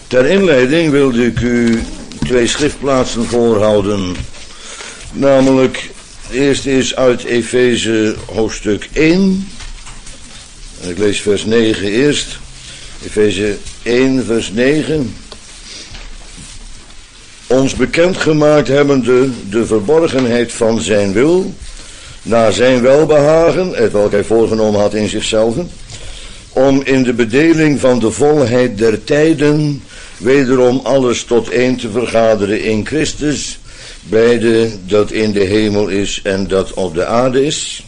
Ter inleiding wilde ik u 2 schriftplaatsen voorhouden. Namelijk, de eerste is uit Efeze hoofdstuk 1. En ik lees vers 9 eerst. Efeze 1 vers 9. Ons bekendgemaakt hebbende de verborgenheid van zijn wil, naar zijn welbehagen, hetwelk hij voorgenomen had in zichzelf, om in de bedeling van de volheid der tijden wederom alles tot één te vergaderen in Christus, beide dat in de hemel is en dat op de aarde is.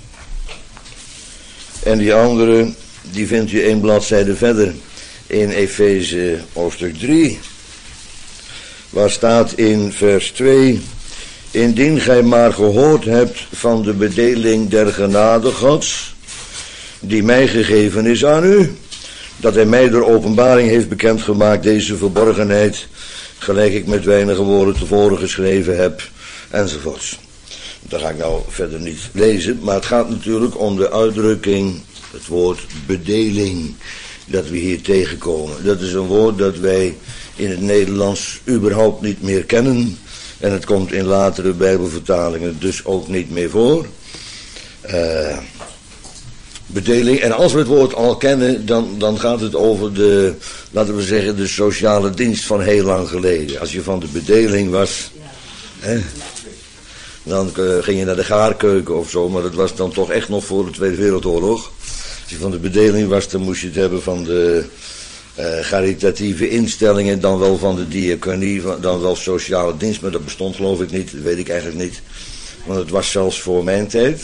En die andere, die vindt u 1 bladzijde verder in Efeze hoofdstuk 3, waar staat in vers 2: indien gij maar gehoord hebt van de bedeling der genade Gods, die mij gegeven is aan u, dat hij mij door openbaring heeft bekendgemaakt, deze verborgenheid, gelijk ik met weinige woorden tevoren geschreven heb, enzovoorts. Dat ga ik nou verder niet lezen, maar het gaat natuurlijk om de uitdrukking, het woord bedeling, dat we hier tegenkomen. Dat is een woord dat wij in het Nederlands überhaupt niet meer kennen, en het komt in latere Bijbelvertalingen dus ook niet meer voor. Bedeling, en als we het woord al kennen, dan gaat het over de, laten we zeggen, de sociale dienst van heel lang geleden. Als je van de bedeling was, dan ging je naar de gaarkeuken of zo, maar dat was dan toch echt nog voor de Tweede Wereldoorlog. Als je van de bedeling was, dan moest je het hebben van de caritatieve instellingen, dan wel van de diaconie, dan wel sociale dienst, maar dat bestond geloof ik niet, dat weet ik eigenlijk niet, want het was zelfs voor mijn tijd.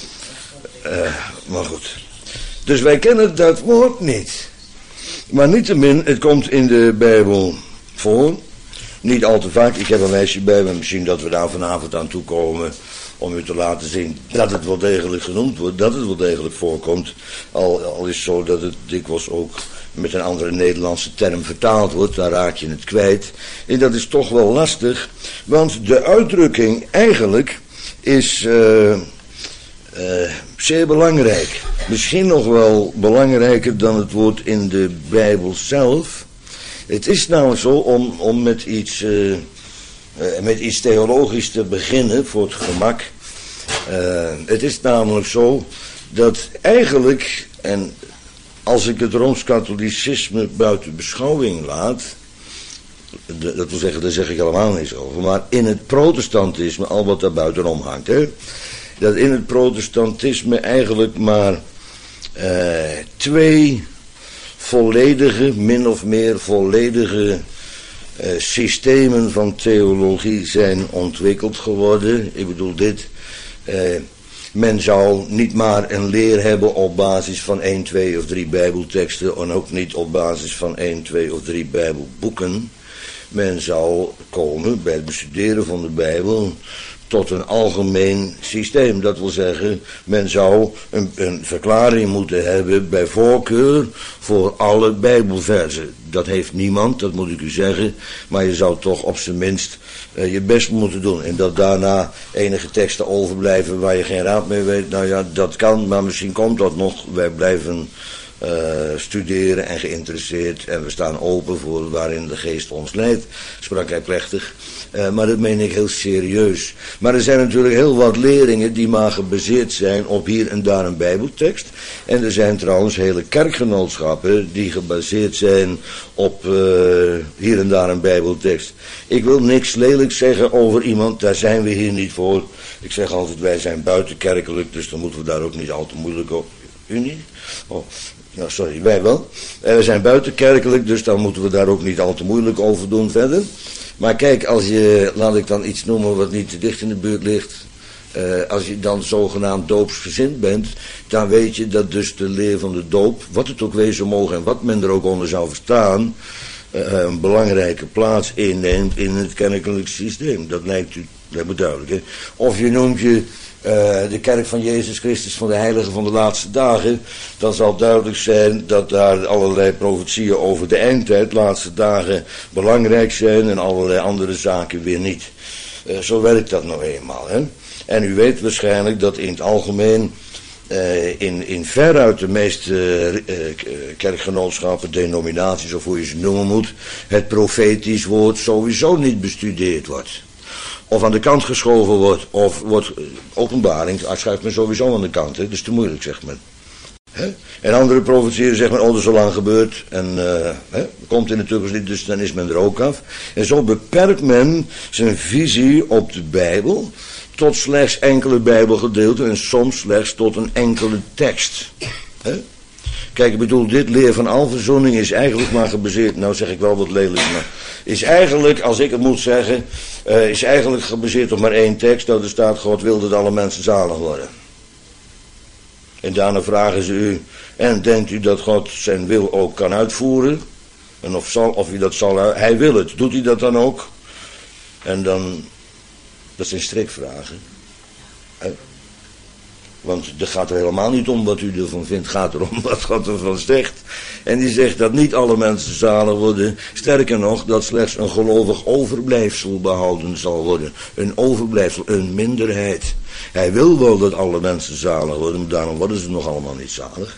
Maar goed. Dus wij kennen dat woord niet. Maar niettemin, het komt in de Bijbel voor. Niet al te vaak. Ik heb een lijstje bij me. Misschien dat we daar vanavond aan toe komen om u te laten zien dat het wel degelijk genoemd wordt. Dat het wel degelijk voorkomt. Al is het zo dat het dikwijls ook met een andere Nederlandse term vertaald wordt. Dan raak je het kwijt. En dat is toch wel lastig. Want de uitdrukking eigenlijk is zeer belangrijk. Misschien nog wel belangrijker dan het woord in de Bijbel zelf. Het is namelijk zo om met iets theologisch te beginnen voor het gemak. Het is namelijk zo dat eigenlijk, en als ik het Rooms-Katholicisme buiten beschouwing laat, dat wil zeggen, daar zeg ik helemaal niks over, maar in het protestantisme, al wat daar buitenom hangt, hè, dat in het protestantisme eigenlijk maar 2 volledige, min of meer volledige systemen van theologie zijn ontwikkeld geworden. Ik bedoel dit, men zou niet maar een leer hebben op basis van 1, 2 of 3 bijbelteksten en ook niet op basis van 1, 2 of 3 bijbelboeken. Men zou komen bij het bestuderen van de Bijbel tot een algemeen systeem. Dat wil zeggen, men zou een verklaring moeten hebben bij voorkeur voor alle Bijbelversen. Dat heeft niemand, dat moet ik u zeggen, maar je zou toch op zijn minst je best moeten doen. En dat daarna enige teksten overblijven waar je geen raad mee weet, nou ja, dat kan, maar misschien komt dat nog. Wij blijven studeren en geïnteresseerd en we staan open voor waarin de geest ons leidt, sprak hij plechtig. Maar dat meen ik heel serieus. Maar er zijn natuurlijk heel wat leringen die maar gebaseerd zijn op hier en daar een bijbeltekst. En er zijn trouwens hele kerkgenootschappen die gebaseerd zijn op hier en daar een bijbeltekst. Ik wil niks lelijks zeggen over iemand, daar zijn we hier niet voor. Ik zeg altijd, wij zijn buitenkerkelijk, dus dan moeten we daar ook niet al te moeilijk op. U niet? Oh. Nou, sorry, wij wel. We zijn buitenkerkelijk, dus dan moeten we daar ook niet al te moeilijk over doen verder. Maar kijk, als je, laat ik dan iets noemen wat niet te dicht in de buurt ligt. Als je dan zogenaamd doopsgezind bent, dan weet je dat dus de leer van de doop, wat het ook wezen mogen en wat men er ook onder zou verstaan, een belangrijke plaats inneemt in het kerkelijk systeem. Dat lijkt u duidelijk, hè? Of je noemt je de kerk van Jezus Christus van de heiligen van de laatste dagen, dan zal duidelijk zijn dat daar allerlei profetieën over de eindtijd, laatste dagen, belangrijk zijn en allerlei andere zaken weer niet. Zo werkt dat nou eenmaal, hè? En u weet waarschijnlijk dat in het algemeen in veruit de meeste kerkgenootschappen, denominaties of hoe je ze noemen moet, het profetisch woord sowieso niet bestudeerd wordt. Of aan de kant geschoven wordt, of wordt openbaring, schuift men sowieso aan de kant, hè? Dat is te moeilijk, zegt men. He? En andere profetieën zeggen men, oh, dat is al lang gebeurd. En komt in de toekomst niet, dus dan is men er ook af. En zo beperkt men zijn visie op de Bijbel tot slechts enkele Bijbelgedeelten en soms slechts tot een enkele tekst. He? Kijk, ik bedoel, dit leer van alverzoening is eigenlijk maar gebaseerd, nou zeg ik wel wat lelijk, maar is eigenlijk, als ik het moet zeggen, is eigenlijk gebaseerd op maar één tekst, dat er staat, God wil dat alle mensen zalig worden. En daarna vragen ze u, en denkt u dat God zijn wil ook kan uitvoeren? En of hij dat zal, hij wil het, doet hij dat dan ook? En dan, dat zijn strikvragen. Want het gaat er helemaal niet om wat u ervan vindt, het gaat erom wat God ervan zegt. En die zegt dat niet alle mensen zalig worden. Sterker nog, dat slechts een gelovig overblijfsel behouden zal worden. Een overblijfsel, een minderheid. Hij wil wel dat alle mensen zalig worden, maar daarom worden ze nog allemaal niet zalig.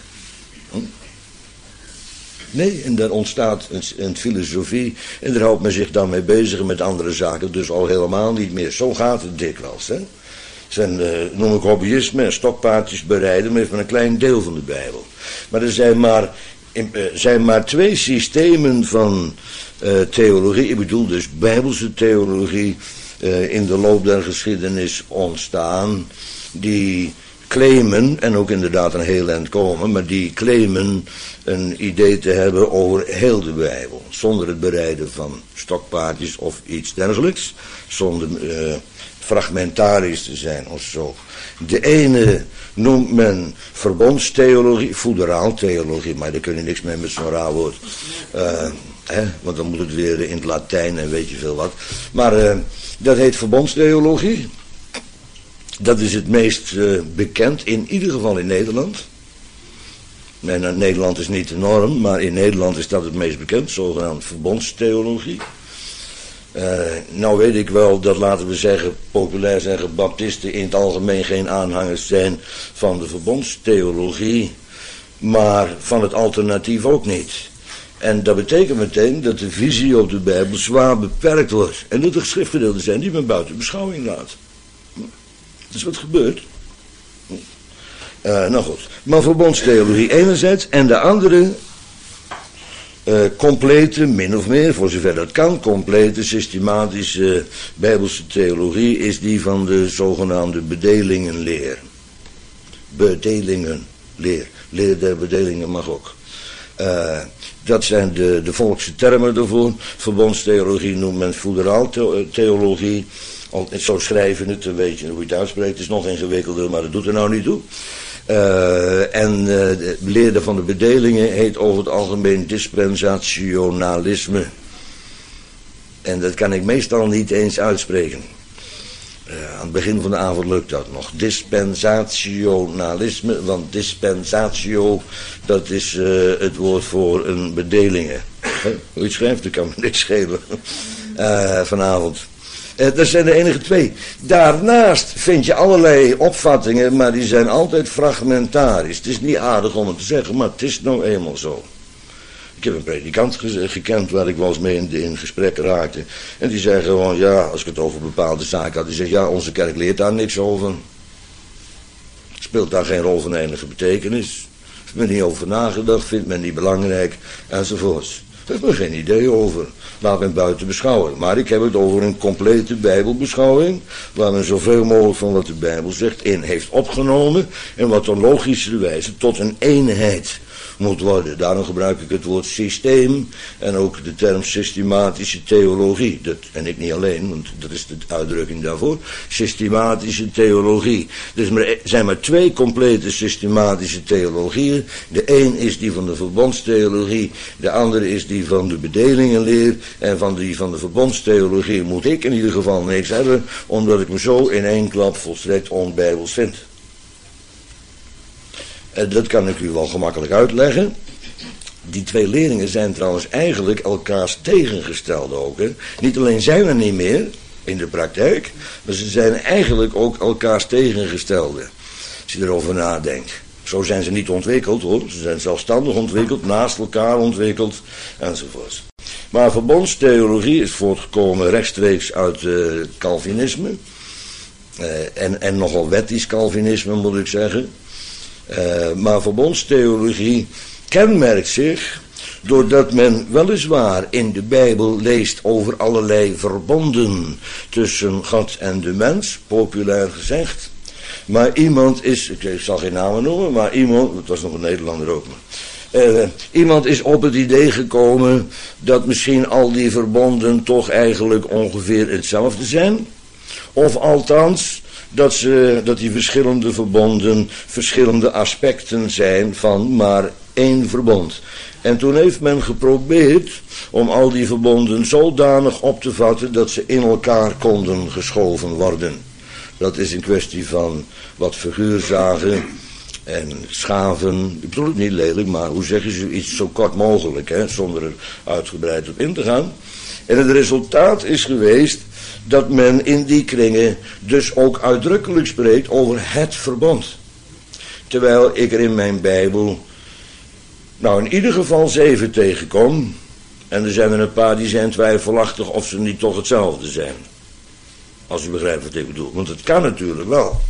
Nee, en daar ontstaat een filosofie en daar houdt men zich dan mee bezig met andere zaken, dus al helemaal niet meer. Zo gaat het dikwijls, hè. Zijn, noem ik hobbyisme en stokpaardjes bereiden, maar even een klein deel van de Bijbel. Maar er zijn maar twee systemen van theologie, ik bedoel dus Bijbelse theologie, in de loop der geschiedenis ontstaan, die claimen, en ook inderdaad een heel eind komen, maar die claimen een idee te hebben over heel de Bijbel, zonder het bereiden van stokpaardjes of iets dergelijks, zonder fragmentarisch te zijn of zo. De ene noemt men verbondstheologie, foederaaltheologie, maar daar kun je niks mee met zo'n raar woord. Want dan moet het weer in het Latijn en weet je veel wat. Maar dat heet verbondstheologie. Dat is het meest bekend, in ieder geval in Nederland. Nee, Nederland is niet de norm, maar in Nederland is dat het meest bekend, zogenaamd verbondstheologie. Nou weet ik wel dat, laten we zeggen, populair zeggen, baptisten in het algemeen geen aanhangers zijn van de verbondstheologie, maar van het alternatief ook niet. En dat betekent meteen dat de visie op de Bijbel zwaar beperkt wordt. En dat er schriftgedeelten zijn die men buiten beschouwing laat. Dat is wat gebeurt. Nou goed, maar verbondstheologie enerzijds en de andere complete, min of meer, voor zover dat kan, complete systematische Bijbelse theologie is die van de zogenaamde bedelingenleer. Bedelingenleer. Leer der bedelingen mag ook. Dat zijn de volkse termen daarvoor. Verbondstheologie noemt men foederaaltheologie. Zo schrijven het, dan weet je hoe je het uitspreekt. Het is nog ingewikkelder, maar dat doet er nou niet toe. De leerder van de bedelingen heet over het algemeen dispensationalisme. En dat kan ik meestal niet eens uitspreken. Aan het begin van de avond lukt dat nog. Dispensationalisme, want dispensatio, dat is het woord voor een bedelingen. Hoe je het schrijft, dat kan me niks schelen. Vanavond. Dat zijn de enige twee. Daarnaast vind je allerlei opvattingen, maar die zijn altijd fragmentarisch. Het is niet aardig om het te zeggen, maar het is nou eenmaal zo. Ik heb een predikant gekend waar ik wel eens mee in gesprek raakte. En die zei gewoon, ja, als ik het over bepaalde zaken had, die zegt, ja, onze kerk leert daar niks over. Speelt daar geen rol van enige betekenis. Heeft men niet over nagedacht, vindt men niet belangrijk, enzovoorts. Daar heeft men geen idee over. Laat men buiten beschouwen. Maar ik heb het over een complete Bijbelbeschouwing, waar men zoveel mogelijk van wat de Bijbel zegt in heeft opgenomen, en wat op logische wijze tot een eenheid moet worden. Daarom gebruik ik het woord systeem en ook de term systematische theologie. En ik niet alleen, want dat is de uitdrukking daarvoor. Systematische theologie. Er zijn maar twee complete systematische theologieën. De een is die van de verbondstheologie, de andere is die van de bedelingenleer. En van die van de verbondstheologie moet ik in ieder geval niks hebben, omdat ik me zo in één klap volstrekt onbijbels vind. Dat kan ik u wel gemakkelijk uitleggen. Die twee leringen zijn trouwens eigenlijk elkaars tegengestelde ook. Hè? Niet alleen zijn er niet meer in de praktijk, maar ze zijn eigenlijk ook elkaars tegengestelde. Als je erover nadenkt. Zo zijn ze niet ontwikkeld hoor. Ze zijn zelfstandig ontwikkeld, naast elkaar ontwikkeld, enzovoort. Maar verbondstheologie is voortgekomen rechtstreeks uit Calvinisme. En nogal wettisch Calvinisme moet ik zeggen. Maar verbondstheologie kenmerkt zich doordat men weliswaar in de Bijbel leest over allerlei verbonden tussen God en de mens, populair gezegd. Maar iemand is, ik zal geen namen noemen, maar iemand, het was nog een Nederlander ook, iemand is op het idee gekomen dat misschien al die verbonden toch eigenlijk ongeveer hetzelfde zijn. Of althans, dat die verschillende verbonden verschillende aspecten zijn van maar één verbond. En toen heeft men geprobeerd om al die verbonden zodanig op te vatten dat ze in elkaar konden geschoven worden. Dat is een kwestie van wat figuurzagen en schaven. Ik bedoel het niet lelijk, maar hoe zeggen ze iets zo kort mogelijk, hè, zonder er uitgebreid op in te gaan. En het resultaat is geweest dat men in die kringen dus ook uitdrukkelijk spreekt over het verbond. Terwijl ik er in mijn Bijbel in ieder geval 7 tegenkom. En er zijn er een paar die zijn twijfelachtig of ze niet toch hetzelfde zijn. Als u begrijpt wat ik bedoel. Want het kan natuurlijk wel.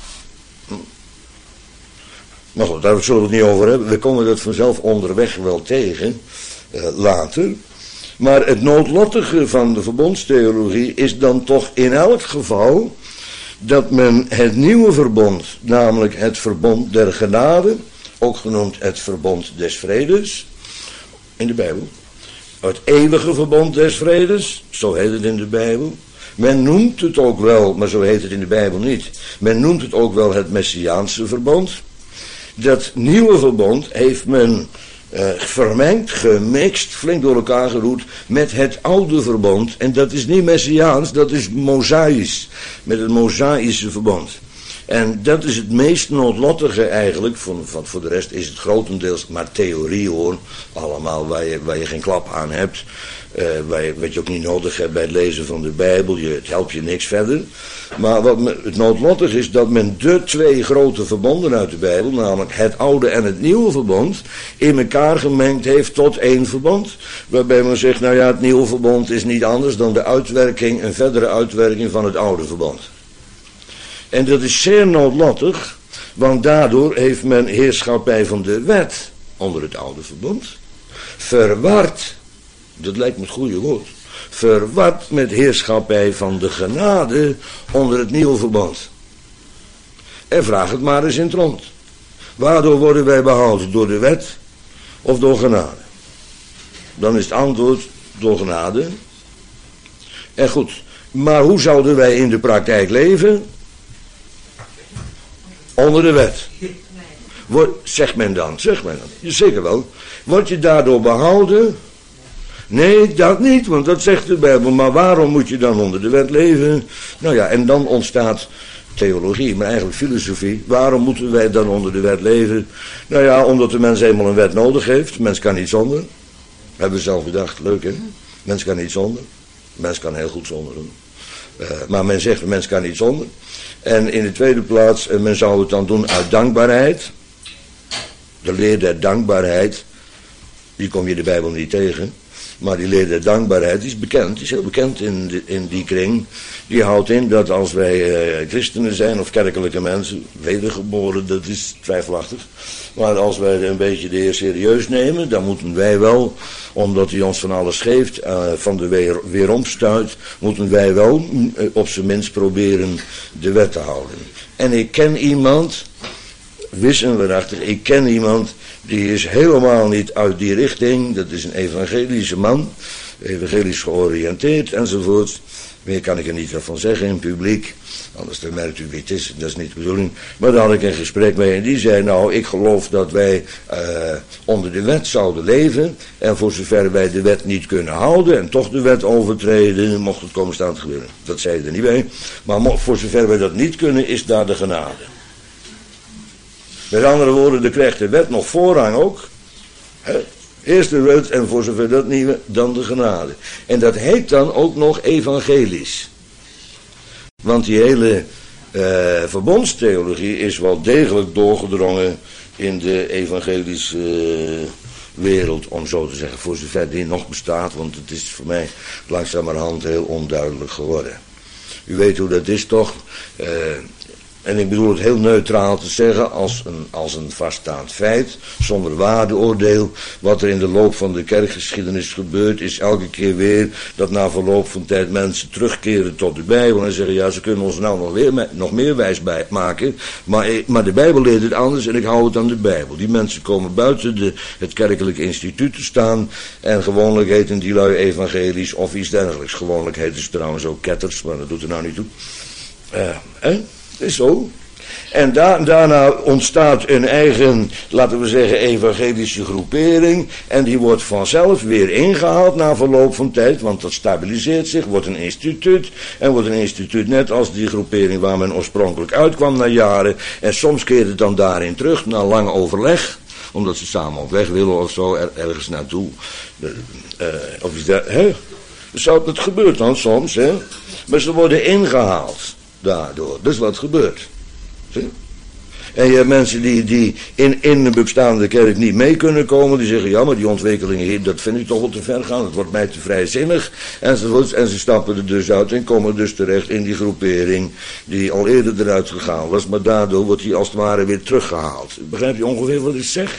Maar goed, daar zullen we het niet over hebben. We komen dat vanzelf onderweg wel tegen. Later. Maar het noodlottige van de verbondstheologie is dan toch in elk geval dat men het nieuwe verbond, namelijk het verbond der genade, ook genoemd het verbond des vredes, in de Bijbel, het eeuwige verbond des vredes, zo heet het in de Bijbel. Men noemt het ook wel, maar zo heet het in de Bijbel niet, men noemt het ook wel het Messiaanse verbond. Dat nieuwe verbond heeft men vermengd, gemixt, flink door elkaar geroerd met het oude verbond. En dat is niet Messiaans, dat is Mosaïs, met het Mosaïsche verbond. En dat is het meest noodlottige eigenlijk, voor de rest is het grotendeels maar theorie hoor, allemaal waar je geen klap aan hebt. Wat je ook niet nodig hebt bij het lezen van de Bijbel, het helpt je niks verder. Maar het noodlottig is dat men de 2 grote verbonden uit de Bijbel, namelijk het oude en het nieuwe verbond, in elkaar gemengd heeft tot 1 verbond. Waarbij men zegt, het nieuwe verbond is niet anders dan de uitwerking, een verdere uitwerking van het oude verbond. En dat is zeer noodlottig, want daardoor heeft men heerschappij van de wet onder het oude verbond verward. Dat lijkt me het goede woord. Verward met heerschappij van de genade onder het nieuwe verbond. En vraag het maar eens in het rond. Waardoor worden wij behouden? Door de wet of door genade? Dan is het antwoord door genade. En goed, maar hoe zouden wij in de praktijk leven? Onder de wet. Zegt men dan. Zeker wel. Word je daardoor behouden? Nee, dat niet, want dat zegt de Bijbel. Maar waarom moet je dan onder de wet leven? En dan ontstaat theologie, maar eigenlijk filosofie. Waarom moeten wij dan onder de wet leven? Omdat de mens eenmaal een wet nodig heeft. De mens kan niet zonder. Hebben we zelf bedacht, leuk hè? Mens kan niet zonder. De mens kan heel goed zonder. Maar men zegt, de mens kan niet zonder. En in de tweede plaats, men zou het dan doen uit dankbaarheid. De leer der dankbaarheid, die kom je in de Bijbel niet tegen. Maar die leer der dankbaarheid is bekend, is heel bekend in die kring. Die houdt in dat als wij christenen zijn of kerkelijke mensen, wedergeboren, dat is twijfelachtig. Maar als wij een beetje de Heer serieus nemen, dan moeten wij wel, omdat hij ons van alles geeft, van de weeromstuit, moeten wij wel op zijn minst proberen de wet te houden. En ik ken iemand, wisselachtig, ik ken iemand die is helemaal niet uit die richting. Dat is een evangelische man, evangelisch georiënteerd enzovoort. Meer kan ik er niet van zeggen in publiek, anders dan merkt u wie het is, dat is niet de bedoeling. Maar daar had ik een gesprek mee en die zei, ik geloof dat wij onder de wet zouden leven en voor zover wij de wet niet kunnen houden en toch de wet overtreden, mocht het komen staan te gebeuren. Dat zei hij er niet bij, maar voor zover wij dat niet kunnen, is daar de genade. Met andere woorden, er krijgt de wet nog voorrang ook. Eerst de wet en voor zover dat nieuwe, dan de genade. En dat heet dan ook nog evangelisch. Want die hele verbondstheologie is wel degelijk doorgedrongen in de evangelische wereld, om zo te zeggen, voor zover die nog bestaat, want het is voor mij langzamerhand heel onduidelijk geworden. U weet hoe dat is toch? En ik bedoel het heel neutraal te zeggen, als een vaststaand feit, zonder waardeoordeel. Wat er in de loop van de kerkgeschiedenis gebeurt, is elke keer weer dat na verloop van tijd mensen terugkeren tot de Bijbel en zeggen, ja, ze kunnen ons nou nog meer wijs maken, maar de Bijbel leert het anders en ik hou het aan de Bijbel. Die mensen komen buiten het kerkelijk instituut te staan en gewoonlijk heten die lui evangelisch of iets dergelijks. Gewoonlijk heten ze trouwens ook ketters, maar dat doet er nou niet toe. Dat is zo. En daarna ontstaat een eigen, laten we zeggen, evangelische groepering. En die wordt vanzelf weer ingehaald na verloop van tijd. Want dat stabiliseert zich, wordt een instituut. En wordt een instituut net als die groepering waar men oorspronkelijk uitkwam na jaren. En soms keert het dan daarin terug, na lang overleg. Omdat ze samen op weg willen of zo, ergens naartoe. Of is dat, hè? Dat gebeurt dan soms, hè. Maar ze worden ingehaald. Daardoor. Dat is wat gebeurt. Zie? En je hebt mensen die in een bestaande kerk niet mee kunnen komen. Die zeggen, ja, maar die ontwikkelingen hier, dat vind ik toch wel te ver gaan. Het wordt mij te vrijzinnig. Enzovoorts. En ze stappen er dus uit en komen dus terecht in die groepering die al eerder eruit gegaan was. Maar daardoor wordt die als het ware weer teruggehaald. Begrijp je ongeveer wat ik zeg?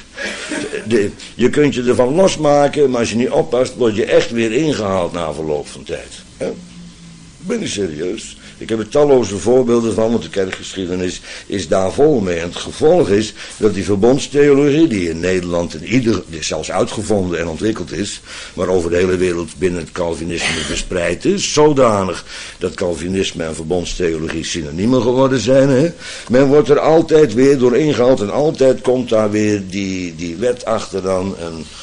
Je kunt je ervan losmaken, maar als je niet oppast, word je echt weer ingehaald na verloop van tijd. Hè? Ben ik serieus? Ik heb er talloze voorbeelden van, want de kerkgeschiedenis is daar vol mee. En het gevolg is dat die verbondstheologie, die in Nederland zelfs uitgevonden en ontwikkeld is, maar over de hele wereld binnen het Calvinisme verspreid is, zodanig dat Calvinisme en verbondstheologie synoniemen geworden zijn. Hè? Men wordt er altijd weer door ingehaald en altijd komt daar weer die wet achter dan.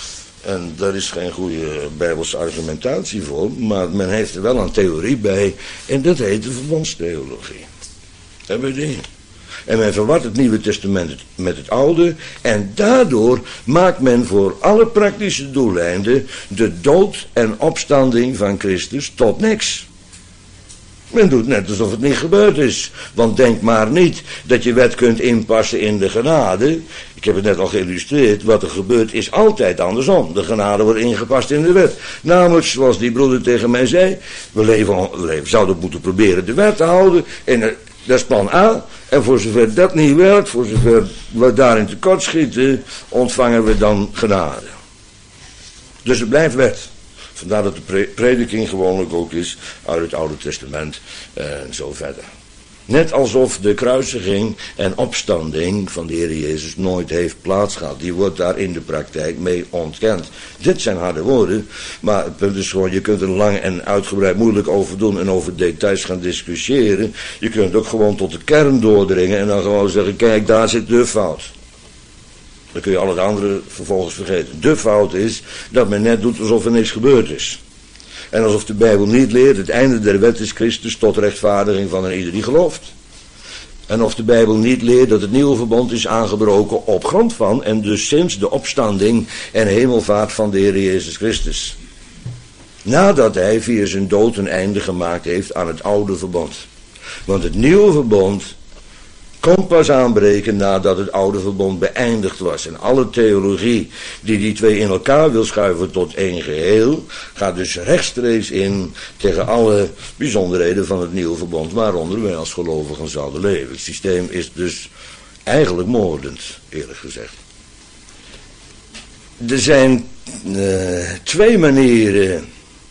En daar is geen goede bijbelse argumentatie voor, maar men heeft er wel een theorie bij, en dat heet de verbondstheologie. Hebben we die? En men verwart het Nieuwe Testament met het Oude, en daardoor maakt men voor alle praktische doeleinden de dood en opstanding van Christus tot niks. Men doet net alsof het niet gebeurd is. Want denk maar niet dat je wet kunt inpassen in de genade. Ik heb het net al geïllustreerd. Wat er gebeurt is altijd andersom. De genade wordt ingepast in de wet. Namelijk, zoals die broeder tegen mij zei. We zouden moeten proberen de wet te houden. En dat is plan A. En voor zover dat niet werkt, voor zover we daarin tekort schieten, ontvangen we dan genade. Dus het blijft wet. Vandaar dat de prediking gewoonlijk ook is uit het Oude Testament en zo verder. Net alsof de kruisiging en opstanding van de Heer Jezus nooit heeft plaatsgehad. Die wordt daar in de praktijk mee ontkend. Dit zijn harde woorden, maar het punt is gewoon, je kunt er lang en uitgebreid moeilijk over doen en over details gaan discussiëren. Je kunt ook gewoon tot de kern doordringen en dan gewoon zeggen, kijk, daar zit de fout. Dan kun je al het andere vervolgens vergeten. De fout is dat men net doet alsof er niks gebeurd is. En alsof de Bijbel niet leert, het einde der wet is Christus tot rechtvaardiging van een ieder die gelooft. En of de Bijbel niet leert dat het nieuwe verbond is aangebroken op grond van en dus sinds de opstanding en hemelvaart van de Heer Jezus Christus. Nadat hij via zijn dood een einde gemaakt heeft aan het oude verbond. Want het nieuwe verbond kon pas aanbreken nadat het oude verbond beëindigd was. En alle theologie die twee in elkaar wil schuiven tot één geheel, gaat dus rechtstreeks in tegen alle bijzonderheden van het nieuwe verbond, waaronder wij als gelovigen zouden leven. Het systeem is dus eigenlijk moordend, eerlijk gezegd. Er zijn twee manieren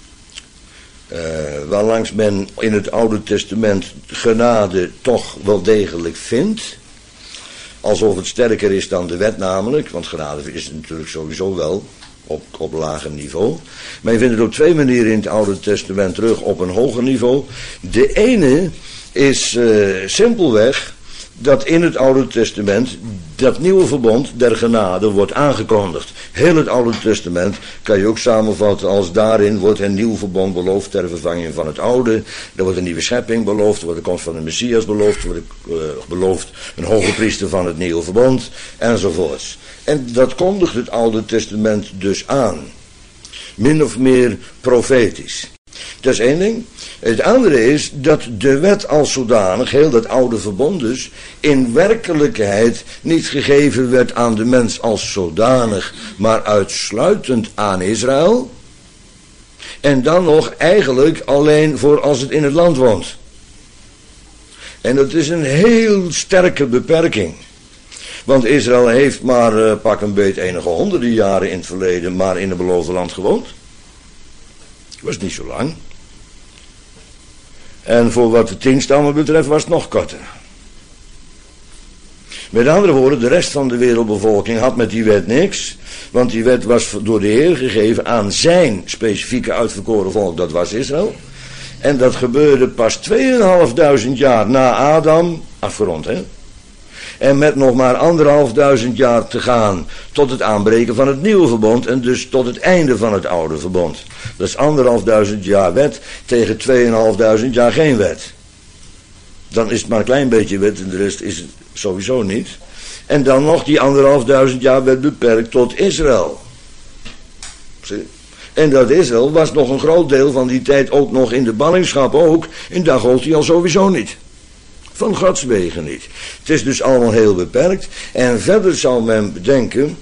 waarlangs men in het Oude Testament genade toch wel degelijk vindt. Alsof het sterker is dan de wet namelijk, want genade is het natuurlijk sowieso wel op lager niveau. Maar je vindt het op twee manieren in het Oude Testament terug op een hoger niveau. De ene is simpelweg dat in het Oude Testament dat nieuwe verbond der genade wordt aangekondigd. Heel het Oude Testament kan je ook samenvatten als daarin wordt een nieuw verbond beloofd ter vervanging van het oude. Er wordt een nieuwe schepping beloofd, er wordt de komst van de Messias beloofd, er wordt beloofd een hoge priester van het nieuwe verbond, enzovoorts. En dat kondigt het Oude Testament dus aan. Min of meer profetisch. Dat is één ding. Het andere is dat de wet als zodanig, heel dat oude verbond dus, in werkelijkheid niet gegeven werd aan de mens als zodanig, maar uitsluitend aan Israël. En dan nog eigenlijk alleen voor als het in het land woont. En dat is een heel sterke beperking. Want Israël heeft maar pak een beet enige honderden jaren in het verleden maar in het beloofde land gewoond. Dat was niet zo lang. En voor wat de 10 stammen betreft was het nog korter. Met andere woorden, de rest van de wereldbevolking had met die wet niks. Want die wet was door de Heer gegeven aan zijn specifieke uitverkoren volk, dat was Israël. En dat gebeurde pas 2500 jaar na Adam, afgerond hè. En met nog maar 1500 jaar te gaan tot het aanbreken van het nieuwe verbond en dus tot het einde van het oude verbond. Dat is 1500 jaar wet tegen 2500 jaar geen wet. Dan is het maar een klein beetje wet en de rest is het sowieso niet. En dan nog die 1500 jaar werd beperkt tot Israël. Zie? En dat Israël was nog een groot deel van die tijd ook nog in de ballingschap ook. En daar gold hij al sowieso niet. Van Gods wegen niet. Het is dus allemaal heel beperkt. En verder zou men bedenken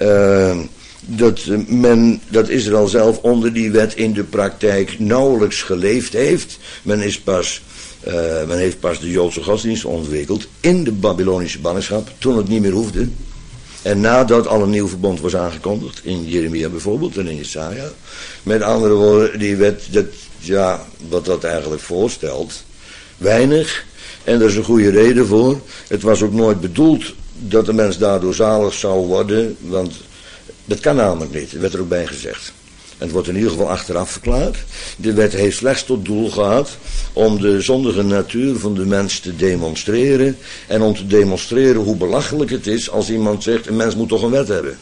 dat Israël zelf onder die wet in de praktijk nauwelijks geleefd heeft. Men heeft pas de Joodse godsdienst ontwikkeld in de Babylonische ballingschap, toen het niet meer hoefde. En nadat al een nieuw verbond was aangekondigd, in Jeremia bijvoorbeeld en in Jesaja. Met andere woorden, die wet, wat dat eigenlijk voorstelt, weinig. En daar is een goede reden voor. Het was ook nooit bedoeld dat de mens daardoor zalig zou worden, want dat kan namelijk niet, dat werd er ook bij gezegd. En het wordt in ieder geval achteraf verklaard. De wet heeft slechts tot doel gehad om de zondige natuur van de mens te demonstreren. En om te demonstreren hoe belachelijk het is als iemand zegt, een mens moet toch een wet hebben.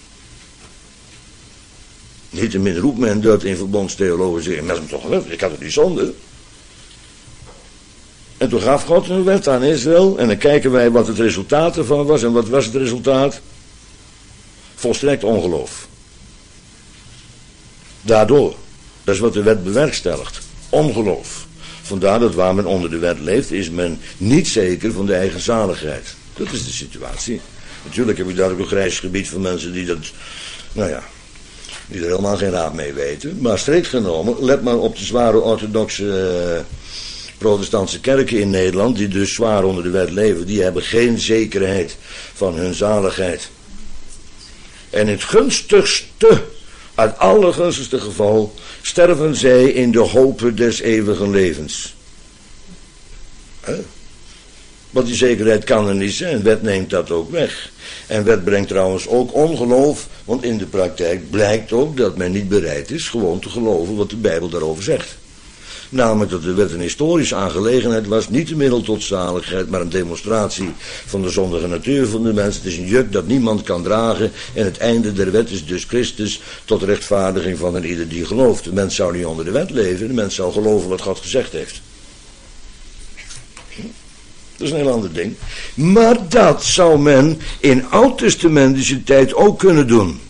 Niettemin roept men dat in verbondstheologen zeggen, een mens moet toch een wet, ik had het niet zonde. En toen gaf God een wet aan Israël. En dan kijken wij wat het resultaat ervan was. En wat was het resultaat? Volstrekt ongeloof. Daardoor. Dat is wat de wet bewerkstelligt. Ongeloof. Vandaar dat waar men onder de wet leeft, is men niet zeker van de eigen zaligheid. Dat is de situatie. Natuurlijk heb ik daar ook een grijs gebied van mensen die dat, die er helemaal geen raad mee weten. Maar strikt genomen, let maar op de zware orthodoxe protestantse kerken in Nederland, die dus zwaar onder de wet leven, die hebben geen zekerheid van hun zaligheid. En in het gunstigste, uit allergunstigste geval, sterven zij in de hope des eeuwigen levens. Want die zekerheid kan er niet zijn. Wet neemt dat ook weg. En wet brengt trouwens ook ongeloof, want in de praktijk blijkt ook dat men niet bereid is gewoon te geloven wat de Bijbel daarover zegt. Namelijk dat de wet een historische aangelegenheid was, niet een middel tot zaligheid, maar een demonstratie van de zondige natuur van de mens. Het is een juk dat niemand kan dragen en het einde der wet is dus Christus tot rechtvaardiging van een ieder die gelooft. De mens zou niet onder de wet leven, de mens zou geloven wat God gezegd heeft. Dat is een heel ander ding. Maar dat zou men in oud-testamentische tijd ook kunnen doen.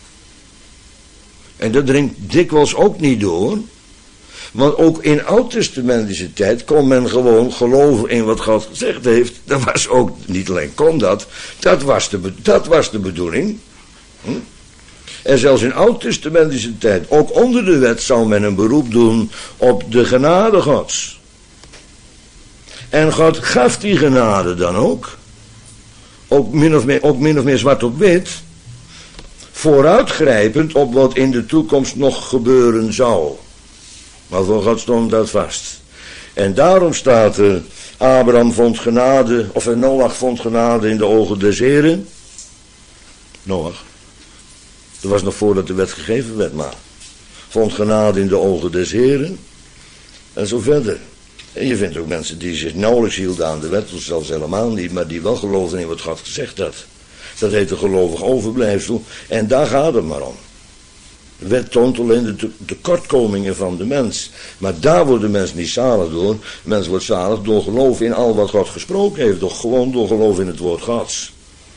En dat dringt dikwijls ook niet door. Want ook in oud-testamentische tijd kon men gewoon geloven in wat God gezegd heeft. Dat was ook, niet alleen kon dat was de bedoeling. En zelfs in oud-testamentische tijd, ook onder de wet, zou men een beroep doen op de genade Gods. En God gaf die genade dan ook. Ook min of meer zwart op wit. Vooruitgrijpend op wat in de toekomst nog gebeuren zou. Maar voor God stond dat vast. En daarom staat er, Abraham vond genade, of Noach vond genade in de ogen des Heren. Noach. Dat was nog voordat de wet gegeven werd, maar. Vond genade in de ogen des Heren. En zo verder. En je vindt ook mensen die zich nauwelijks hielden aan de wet, of zelfs helemaal niet, maar die wel geloofden in wat God gezegd had. Dat heet een gelovig overblijfsel. En daar gaat het maar om. De wet toont alleen de tekortkomingen van de mens. Maar daar wordt de mens niet zalig door. De mens wordt zalig door geloof in al wat God gesproken heeft. Gewoon door geloof in het woord Gods.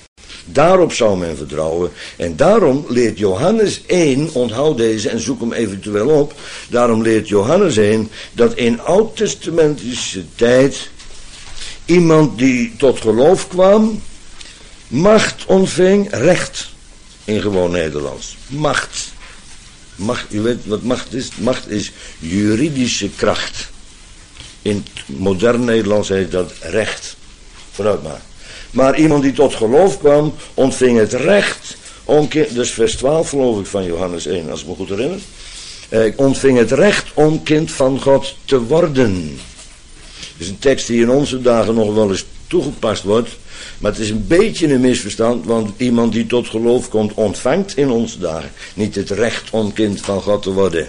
Daarop zou men vertrouwen. En daarom leert Johannes 1, onthoud deze en zoek hem eventueel op. Daarom leert Johannes 1 dat in oud-testamentische tijd iemand die tot geloof kwam, macht ontving, recht in gewoon Nederlands. Macht. Macht, u weet wat macht is? Macht is juridische kracht. In het modern Nederlands heet dat recht. Vooruit maar. Maar iemand die tot geloof kwam, ontving het recht om, dus vers 12 geloof ik van Johannes 1, als ik me goed herinner. Ontving het recht om kind van God te worden. Dat is een tekst die in onze dagen nog wel eens toegepast wordt. Maar het is een beetje een misverstand, want iemand die tot geloof komt, ontvangt in onze dagen niet het recht om kind van God te worden.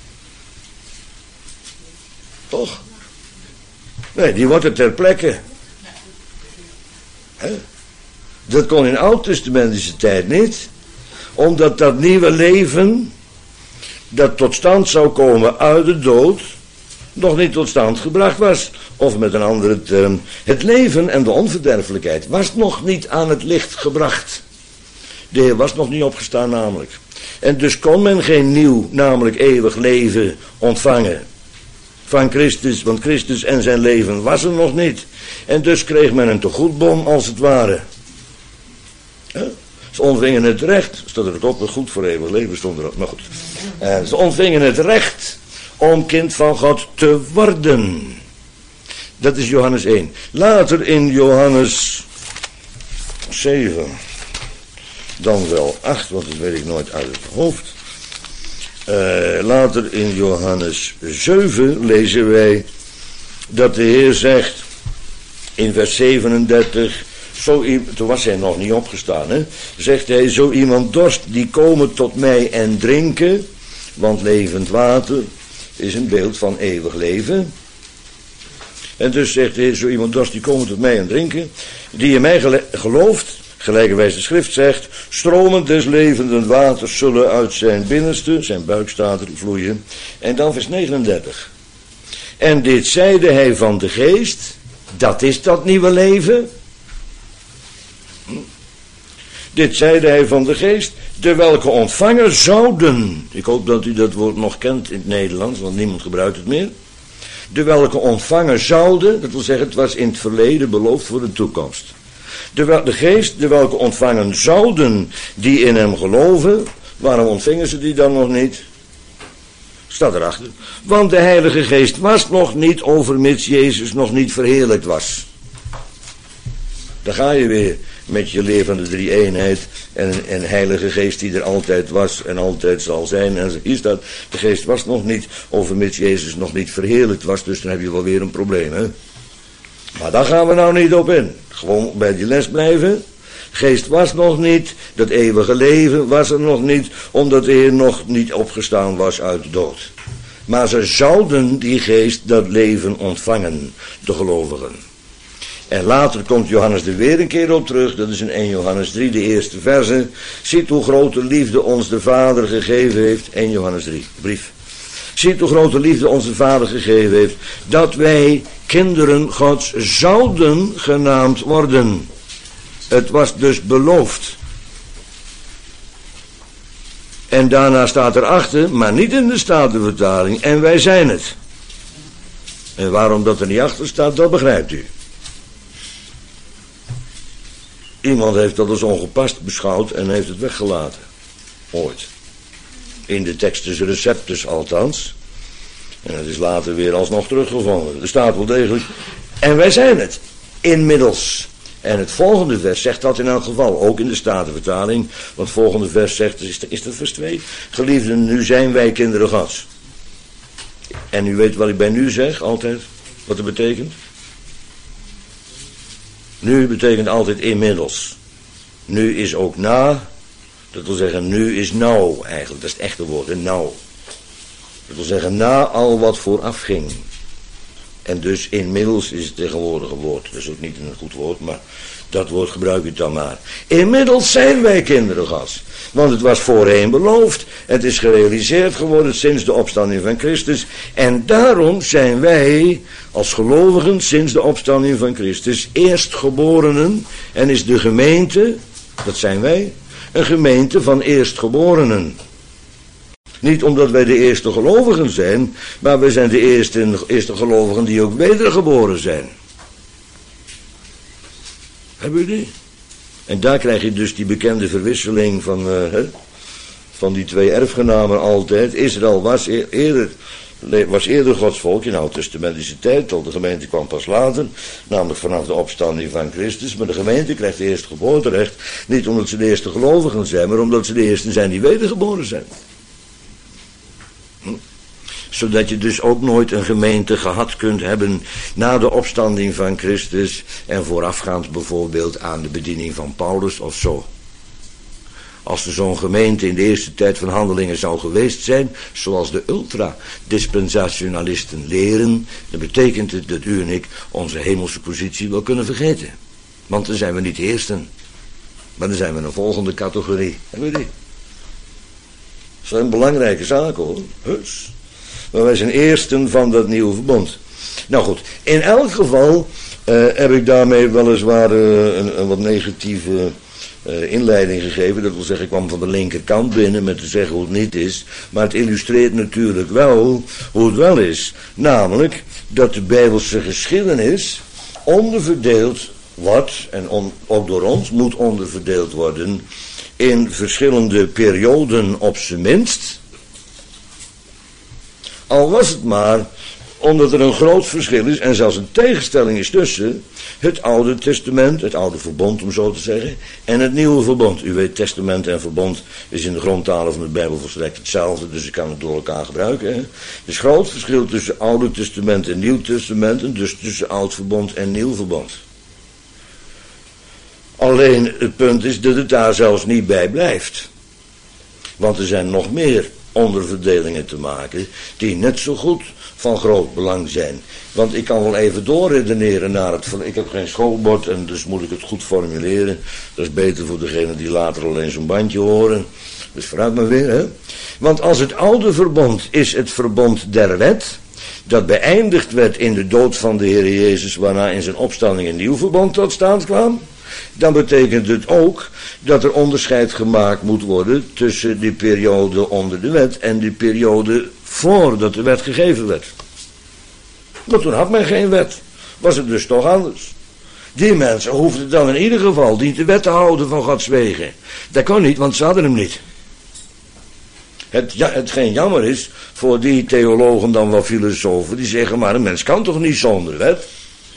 Toch? Nee, die wordt er ter plekke. He? Dat kon in oud-testamentische tijd niet, omdat dat nieuwe leven dat tot stand zou komen uit de dood nog niet tot stand gebracht was. Of met een andere term, het leven en de onverderfelijkheid was nog niet aan het licht gebracht. De Heer was nog niet opgestaan namelijk. En dus kon men geen nieuw, namelijk eeuwig leven ontvangen van Christus, want Christus en zijn leven was er nog niet. En dus kreeg men een tegoedbon als het ware. Ze ontvingen het recht, staat er ook op, goed voor eeuwig leven stond erop, maar goed. Ze ontvingen het recht om kind van God te worden. Dat is Johannes 1. Later in Johannes 7, dan wel 8, want dat weet ik nooit uit het hoofd. Later in Johannes 7 lezen wij dat de Heer zegt in vers 37, toen was hij nog niet opgestaan, hè, zegt hij, zo iemand dorst die komen tot mij en drinken, want levend water is een beeld van eeuwig leven. En dus zegt hij, zo iemand dorst die komen tot mij en drinken, die in mij gelooft, gelijkerwijs de schrift zegt, stromen des levenden waters zullen uit zijn binnenste, zijn buik staat er, vloeien. En dan vers 39. En dit zeide hij van de geest, dat is dat nieuwe leven. Dit zeide hij van de geest, de welke ontvangen zouden, ik hoop dat u dat woord nog kent in het Nederlands, want niemand gebruikt het meer. De welke ontvangen zouden, dat wil zeggen het was in het verleden beloofd voor de toekomst. De geest, de welke ontvangen zouden, die in hem geloven, waarom ontvingen ze die dan nog niet? Staat erachter. Want de Heilige Geest was nog niet, overmits Jezus nog niet verheerlijkt was. Daar ga je weer met je leer van de drie-eenheid en Heilige Geest die er altijd was en altijd zal zijn. En hier staat, de Geest was nog niet, overmits Jezus nog niet verheerlijkt was, dus dan heb je wel weer een probleem, hè. Maar daar gaan we nou niet op in. Gewoon bij die les blijven. Geest was nog niet, dat eeuwige leven was er nog niet, omdat de Heer nog niet opgestaan was uit de dood. Maar ze zouden die geest, dat leven ontvangen, de gelovigen. En later komt Johannes er weer een keer op terug, dat is in 1 Johannes 3, de eerste verse. Ziet hoe grote liefde ons de Vader gegeven heeft, 1 Johannes 3, brief. Ziet hoe grote liefde onze Vader gegeven heeft, dat wij kinderen Gods zouden genaamd worden. Het was dus beloofd. En daarna staat erachter, maar niet in de Statenvertaling, en wij zijn het. En waarom dat er niet achter staat, dat begrijpt u. Iemand heeft dat als ongepast beschouwd en heeft het weggelaten. Ooit. In de Textus Receptus althans. En het is later weer alsnog teruggevonden. Er staat wel degelijk. En wij zijn het. Inmiddels. En het volgende vers zegt dat in elk geval. Ook in de Statenvertaling. Want het volgende vers zegt, is dat vers 2? Geliefden, nu zijn wij kinderen Gods. En u weet wat ik bij nu zeg, altijd. Wat het betekent. Nu betekent altijd inmiddels. Nu is ook na. Dat wil zeggen, nu is nou eigenlijk. Dat is het echte woord, nou. Dat wil zeggen, na al wat vooraf ging. En dus inmiddels is het tegenwoordige woord. Dat is ook niet een goed woord, maar dat woord gebruik ik dan maar. Inmiddels zijn wij kinderen Gods. Want het was voorheen beloofd. Het is gerealiseerd geworden sinds de opstanding van Christus. En daarom zijn wij als gelovigen sinds de opstanding van Christus eerstgeborenen. En is de gemeente Dat zijn wij. Een gemeente van eerstgeborenen. Niet omdat wij de eerste gelovigen zijn, maar wij zijn de eerste gelovigen die ook wedergeboren zijn. Hebben jullie? En daar krijg je dus die bekende verwisseling van die twee erfgenamen altijd. Israël was eerder Gods volk in oud-testamentische tijd, tot de gemeente kwam pas later, namelijk vanaf de opstanding van Christus. Maar de gemeente krijgt eerst geboorterecht, niet omdat ze de eerste gelovigen zijn, maar omdat ze de eersten zijn die wedergeboren zijn. Zodat je dus ook nooit een gemeente gehad kunt hebben na de opstanding van Christus en voorafgaand bijvoorbeeld aan de bediening van Paulus of zo. Als er zo'n gemeente in de eerste tijd van Handelingen zou geweest zijn, zoals de ultra-dispensationalisten leren, dan betekent het dat u en ik onze hemelse positie wel kunnen vergeten. Want dan zijn we niet de eersten, maar dan zijn we een volgende categorie. Hebben we die? Dat zijn belangrijke zaken hoor, heus. Maar wij zijn eersten van dat nieuwe verbond. Nou goed, in elk geval heb ik daarmee weliswaar een wat negatieve inleiding gegeven. Dat wil zeggen, ik kwam van de linkerkant binnen met te zeggen hoe het niet is. Maar het illustreert natuurlijk wel hoe het wel is. Namelijk dat de Bijbelse geschiedenis onderverdeeld wordt, en ook door ons moet onderverdeeld worden, in verschillende perioden op zijn minst. Al was het maar omdat er een groot verschil is en zelfs een tegenstelling is tussen het Oude Testament, het Oude Verbond om zo te zeggen, en het Nieuwe Verbond. U weet, testament en verbond is in de grondtalen van de Bijbel volstrekt hetzelfde, dus je kan het door elkaar gebruiken. Hè? Er is groot verschil tussen Oude Testament en Nieuw Testament, en dus tussen Oud Verbond en Nieuw Verbond. Alleen het punt is dat het daar zelfs niet bij blijft. Want er zijn nog meer onderverdelingen te maken die net zo goed van groot belang zijn. Want ik kan wel even doorredeneren naar het... Ik heb geen schoolbord en dus moet ik het goed formuleren. Dat is beter voor degenen die later alleen zo'n bandje horen. Dus vooruit maar weer, hè. Want als het oude verbond is het verbond der wet, dat beëindigd werd in de dood van de Heer Jezus, waarna in zijn opstanding een nieuw verbond tot stand kwam, dan betekent het ook dat er onderscheid gemaakt moet worden tussen die periode onder de wet en die periode voordat de wet gegeven werd. Want toen had men geen wet. Was het dus toch anders. Die mensen hoefden dan in ieder geval niet de wet te houden van Gods wegen. Dat kon niet, want ze hadden hem niet. Hetgeen jammer is voor die theologen dan wel filosofen die zeggen, maar een mens kan toch niet zonder wet?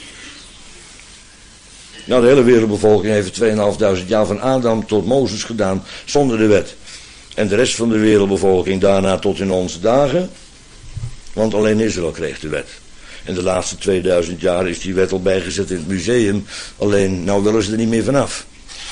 Nou, de hele wereldbevolking heeft 2500 jaar van Adam tot Mozes gedaan zonder de wet. En de rest van de wereldbevolking daarna tot in onze dagen. Want alleen Israël kreeg de wet. En de laatste 2000 jaar is die wet al bijgezet in het museum. Alleen, nou willen ze er niet meer vanaf.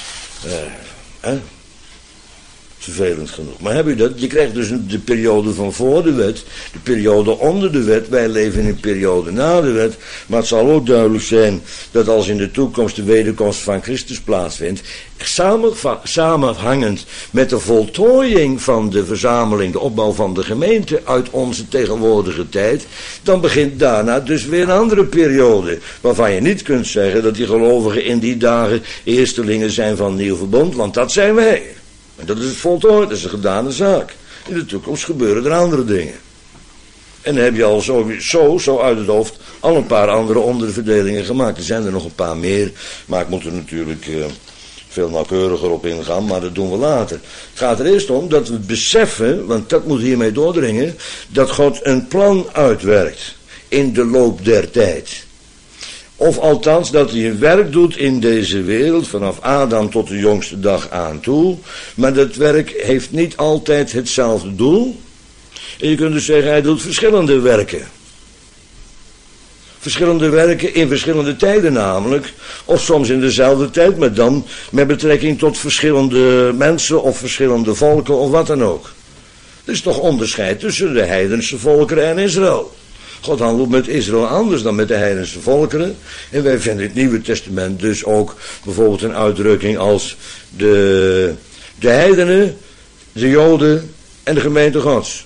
Vervelend genoeg. Maar heb je dat? Je krijgt dus de periode van voor de wet, de periode onder de wet. Wij leven in een periode na de wet. Maar het zal ook duidelijk zijn dat als in de toekomst de wederkomst van Christus plaatsvindt, samenhangend met de voltooiing van de verzameling, de opbouw van de gemeente uit onze tegenwoordige tijd, dan begint daarna dus weer een andere periode, waarvan je niet kunt zeggen dat die gelovigen in die dagen eerstelingen zijn van het nieuw verbond, want dat zijn wij. En dat is het voltooid, dat is een gedane zaak. In de toekomst gebeuren er andere dingen. En dan heb je al zo uit het hoofd al een paar andere onderverdelingen gemaakt. Er zijn er nog een paar meer, maar ik moet er natuurlijk veel nauwkeuriger op ingaan, maar dat doen we later. Het gaat er eerst om dat we beseffen, want dat moet hiermee doordringen, dat God een plan uitwerkt in de loop der tijd. Of althans dat hij een werk doet in deze wereld, vanaf Adam tot de jongste dag aan toe. Maar dat werk heeft niet altijd hetzelfde doel. En je kunt dus zeggen, hij doet verschillende werken. Verschillende werken in verschillende tijden namelijk. Of soms in dezelfde tijd, maar dan met betrekking tot verschillende mensen of verschillende volken of wat dan ook. Er is toch onderscheid tussen de heidense volkeren en Israël. God handelt met Israël anders dan met de heidense volkeren. En wij vinden het Nieuwe Testament dus ook bijvoorbeeld een uitdrukking als de heidenen, de Joden en de gemeente Gods.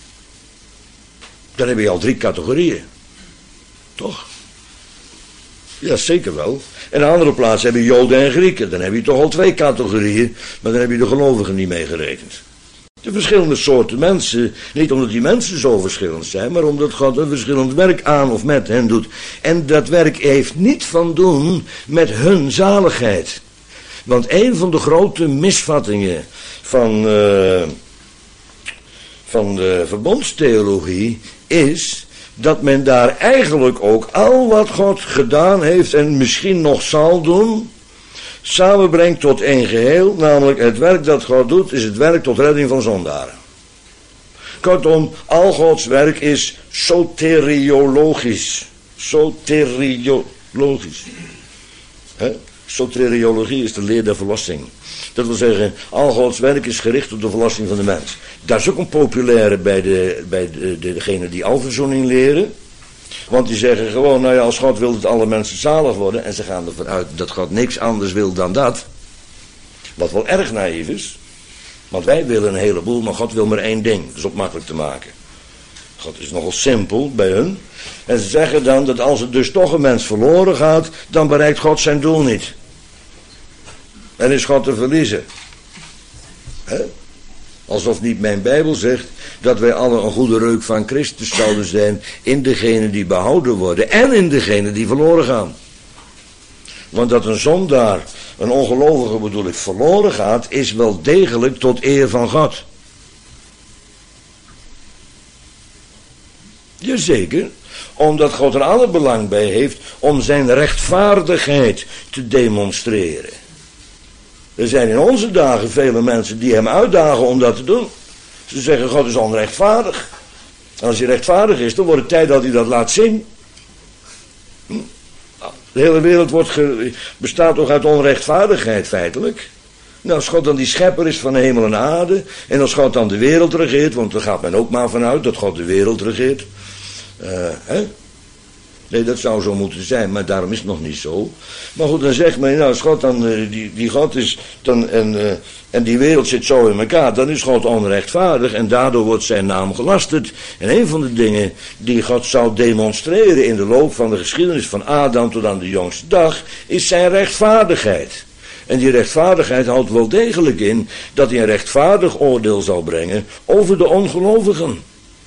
Dan heb je al 3 categorieën. Toch? Ja, zeker wel. En aan de andere plaats heb je Joden en Grieken. Dan heb je toch al 2 categorieën, maar dan heb je de gelovigen niet meegerekend. De verschillende soorten mensen, niet omdat die mensen zo verschillend zijn, maar omdat God een verschillend werk aan of met hen doet. En dat werk heeft niet van doen met hun zaligheid. Want een van de grote misvattingen van de verbondstheologie is dat men daar eigenlijk ook al wat God gedaan heeft en misschien nog zal doen, samenbrengt tot één geheel, namelijk het werk dat God doet is het werk tot redding van zondaren. Kortom, al Gods werk is soteriologisch. Soteriologisch. Soteriologie is de leer der verlossing. Dat wil zeggen, al Gods werk is gericht op de verlossing van de mens. Dat is ook een populaire bij degenen die alverzoening leren. Want die zeggen gewoon, nou ja, als God wil dat alle mensen zalig worden, en ze gaan ervan uit dat God niks anders wil dan dat. Wat wel erg naïef is. Want wij willen een heleboel, maar God wil maar één ding. Dat is ook makkelijk te maken. God is nogal simpel bij hun. En ze zeggen dan dat als er dus toch een mens verloren gaat, dan bereikt God zijn doel niet. En is God te verliezen. Alsof niet mijn Bijbel zegt dat wij alle een goede reuk van Christus zouden zijn in degenen die behouden worden en in degenen die verloren gaan. Want dat een zondaar, een ongelovige bedoel ik, verloren gaat, is wel degelijk tot eer van God. Jazeker, omdat God er alle belang bij heeft om zijn rechtvaardigheid te demonstreren. Er zijn in onze dagen vele mensen die hem uitdagen om dat te doen. Ze zeggen God is onrechtvaardig. En als hij rechtvaardig is, dan wordt het tijd dat hij dat laat zien. De hele wereld bestaat toch uit onrechtvaardigheid feitelijk. Nou, als God dan die schepper is van de hemel en aarde, en als God dan de wereld regeert, want daar gaat men ook maar vanuit dat God de wereld regeert. Nee, dat zou zo moeten zijn, maar daarom is het nog niet zo. Maar goed, dan zegt men, nou, als God dan, die God is, dan, en die wereld zit zo in elkaar, dan is God onrechtvaardig en daardoor wordt zijn naam gelasterd. En een van de dingen die God zou demonstreren in de loop van de geschiedenis van Adam tot aan de jongste dag, is zijn rechtvaardigheid. En die rechtvaardigheid houdt wel degelijk in dat hij een rechtvaardig oordeel zal brengen over de ongelovigen.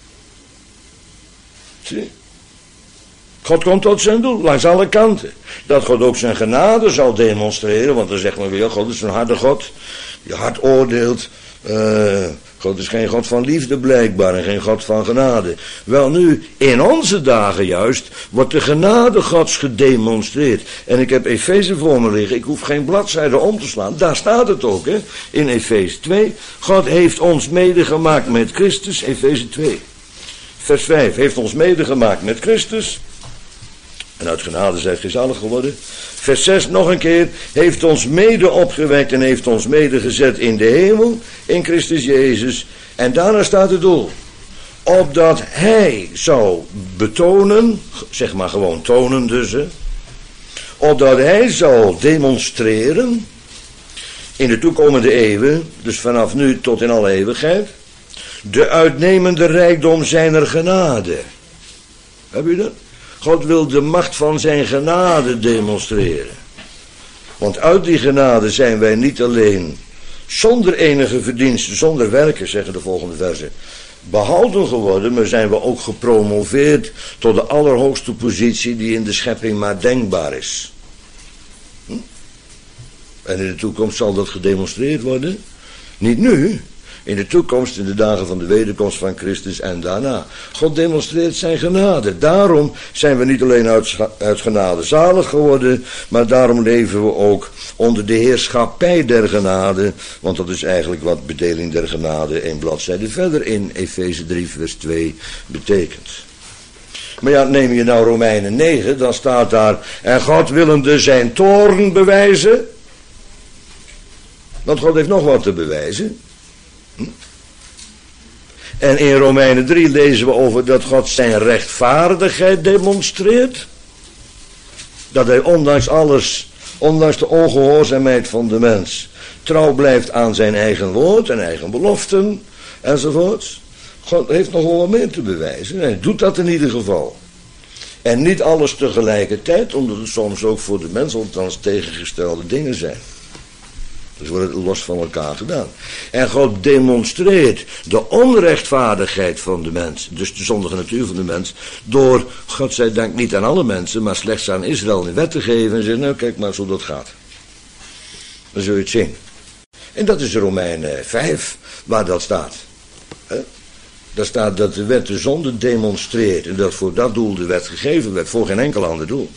Zie? God komt tot zijn doel, langs alle kanten. Dat God ook zijn genade zal demonstreren, want dan zegt men weer, God is een harde God, die hard oordeelt. God is geen God van liefde blijkbaar en geen God van genade. Wel nu, in onze dagen juist, wordt de genade Gods gedemonstreerd. En ik heb Efeze voor me liggen, ik hoef geen bladzijde om te slaan. Daar staat het ook, hè, in Efeze 2. God heeft ons medegemaakt met Christus, Efeze 2. Vers 5, heeft ons medegemaakt met Christus. En uit genade zijt gij zalig geworden. Vers 6 nog een keer. Heeft ons mede opgewekt en heeft ons mede gezet in de hemel. In Christus Jezus. En daarna staat het doel. Opdat hij zou betonen. Zeg maar gewoon tonen dus. Opdat hij zou demonstreren. In de toekomende eeuwen. Dus vanaf nu tot in alle eeuwigheid. De uitnemende rijkdom zijner genade. Heb je dat? God wil de macht van zijn genade demonstreren. Want uit die genade zijn wij niet alleen zonder enige verdiensten, zonder werken, zeggen de volgende verzen, behouden geworden, maar zijn we ook gepromoveerd tot de allerhoogste positie die in de schepping maar denkbaar is. En in de toekomst zal dat gedemonstreerd worden. Niet nu. In de toekomst, in de dagen van de wederkomst van Christus en daarna. God demonstreert zijn genade. Daarom zijn we niet alleen uit genade zalig geworden, maar daarom leven we ook onder de heerschappij der genade. Want dat is eigenlijk wat bedeling der genade 1 bladzijde verder in Efeze 3 vers 2 betekent. Maar ja, neem je nou Romeinen 9, dan staat daar, en God willende zijn toorn bewijzen. Want God heeft nog wat te bewijzen. En in Romeinen 3 lezen we over dat God zijn rechtvaardigheid demonstreert. Dat hij ondanks alles, ondanks de ongehoorzaamheid van de mens, trouw blijft aan zijn eigen woord en eigen beloften enzovoorts. God heeft nog wel wat meer te bewijzen. Hij doet dat in ieder geval. En niet alles tegelijkertijd, omdat het soms ook voor de mens althans tegengestelde dingen zijn. Dus wordt het los van elkaar gedaan. En God demonstreert de onrechtvaardigheid van de mens, dus de zondige natuur van de mens, door, God zij dank, niet aan alle mensen, maar slechts aan Israël een wet te geven en zeggen, nou kijk maar zo dat gaat. Dan zul je het zien. En dat is Romeinen 5, waar dat staat. Daar staat dat de wet de zonde demonstreert en dat voor dat doel de wet gegeven werd, voor geen enkel ander doel.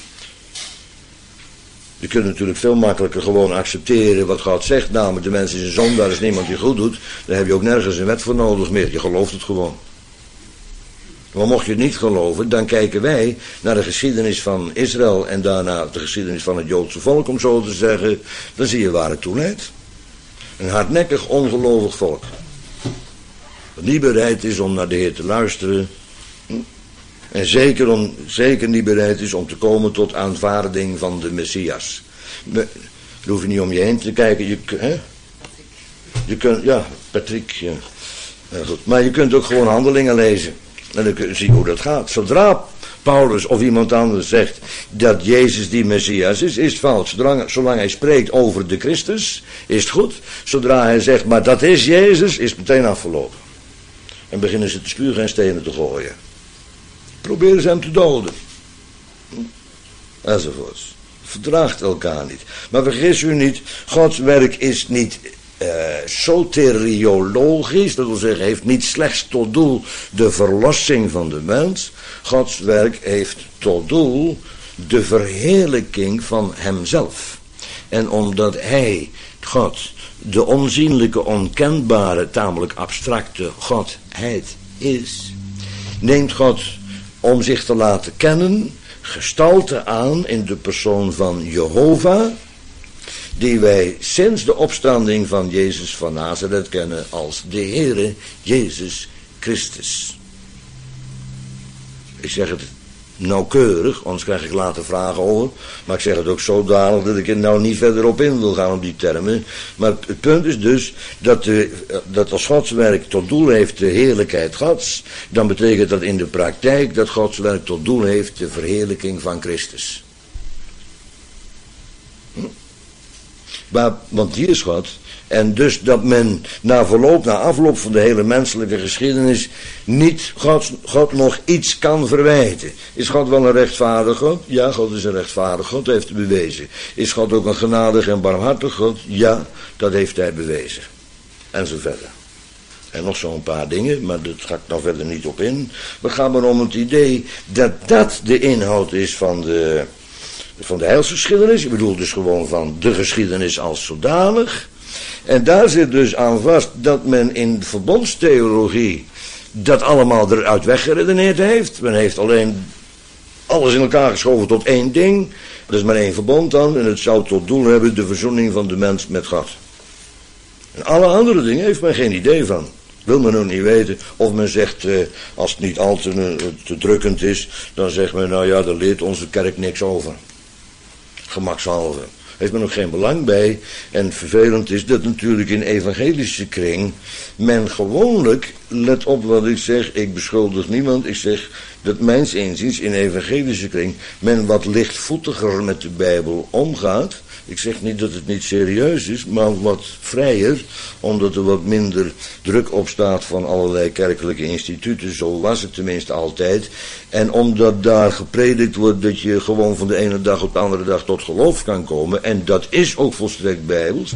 Je kunt natuurlijk veel makkelijker gewoon accepteren wat God zegt, namelijk de mens is een zondaar, is niemand die goed doet, daar heb je ook nergens een wet voor nodig meer, je gelooft het gewoon. Maar mocht je het niet geloven, dan kijken wij naar de geschiedenis van Israël en daarna de geschiedenis van het Joodse volk, om zo te zeggen, dan zie je waar het toe leidt. Een hardnekkig, ongelovig volk. Dat niet bereid is om naar de Heer te luisteren. En zeker niet bereid is om te komen tot aanvaarding van de Messias. Daar hoef je niet om je heen te kijken. Je kunt, ja, Patrick. Ja. Ja, goed. Maar je kunt ook gewoon Handelingen lezen. En dan kun je zien hoe dat gaat. Zodra Paulus of iemand anders zegt dat Jezus die Messias is, is het fout. Zolang hij spreekt over de Christus, is het goed. Zodra hij zegt, maar dat is Jezus, is het meteen afgelopen. En beginnen ze te spugen en stenen te gooien. Proberen ze hem te doden. Enzovoorts. Verdraagt elkaar niet. Maar vergis u niet, Gods werk is niet soteriologisch, dat wil zeggen, heeft niet slechts tot doel de verlossing van de mens. Gods werk heeft tot doel de verheerlijking van hemzelf. En omdat hij, God, de onzienlijke, onkenbare, tamelijk abstracte Godheid is, neemt God om zich te laten kennen gestalte aan in de persoon van Jehovah, die wij sinds de opstanding van Jezus van Nazareth kennen als de Heere Jezus Christus. Ik zeg het nauwkeurig, anders krijg ik later vragen over, maar ik zeg het ook zodanig dat ik er nou niet verder op in wil gaan op die termen. Maar het punt is dus dat als Gods werk tot doel heeft de heerlijkheid Gods, dan betekent dat in de praktijk dat Gods werk tot doel heeft de verheerlijking van Christus. Maar, want die is God. En dus dat men na afloop van de hele menselijke geschiedenis niet God nog iets kan verwijten. Is God wel een rechtvaardig God? Ja, God is een rechtvaardig God, dat heeft hij bewezen. Is God ook een genadig en barmhartig God? Ja, dat heeft hij bewezen. En zo verder. En nog zo'n paar dingen, maar dat ga ik nou verder niet op in. We gaan maar om het idee dat dat de inhoud is van de heilsgeschiedenis. Ik bedoel dus gewoon van de geschiedenis als zodanig. En daar zit dus aan vast dat men in verbondstheologie dat allemaal eruit weggeredeneerd heeft. Men heeft alleen alles in elkaar geschoven tot één ding. Dat is maar één verbond dan. En het zou tot doel hebben de verzoening van de mens met God. En alle andere dingen heeft men geen idee van. Wil men ook niet weten. Of men zegt, als het niet al te drukkend is, dan zegt men, nou ja, daar leert onze kerk niks over. Gemakshalve. Heeft men ook geen belang bij. En vervelend is dat natuurlijk in evangelische kring men gewoonlijk, let op wat ik zeg, ik beschuldig niemand, ik zeg dat mijns inziens in evangelische kring men wat lichtvoetiger met de Bijbel omgaat. Ik zeg niet dat het niet serieus is, maar wat vrijer, omdat er wat minder druk op staat van allerlei kerkelijke instituten, zo was het tenminste altijd. En omdat daar gepredikt wordt dat je gewoon van de ene dag op de andere dag tot geloof kan komen, en dat is ook volstrekt bijbels,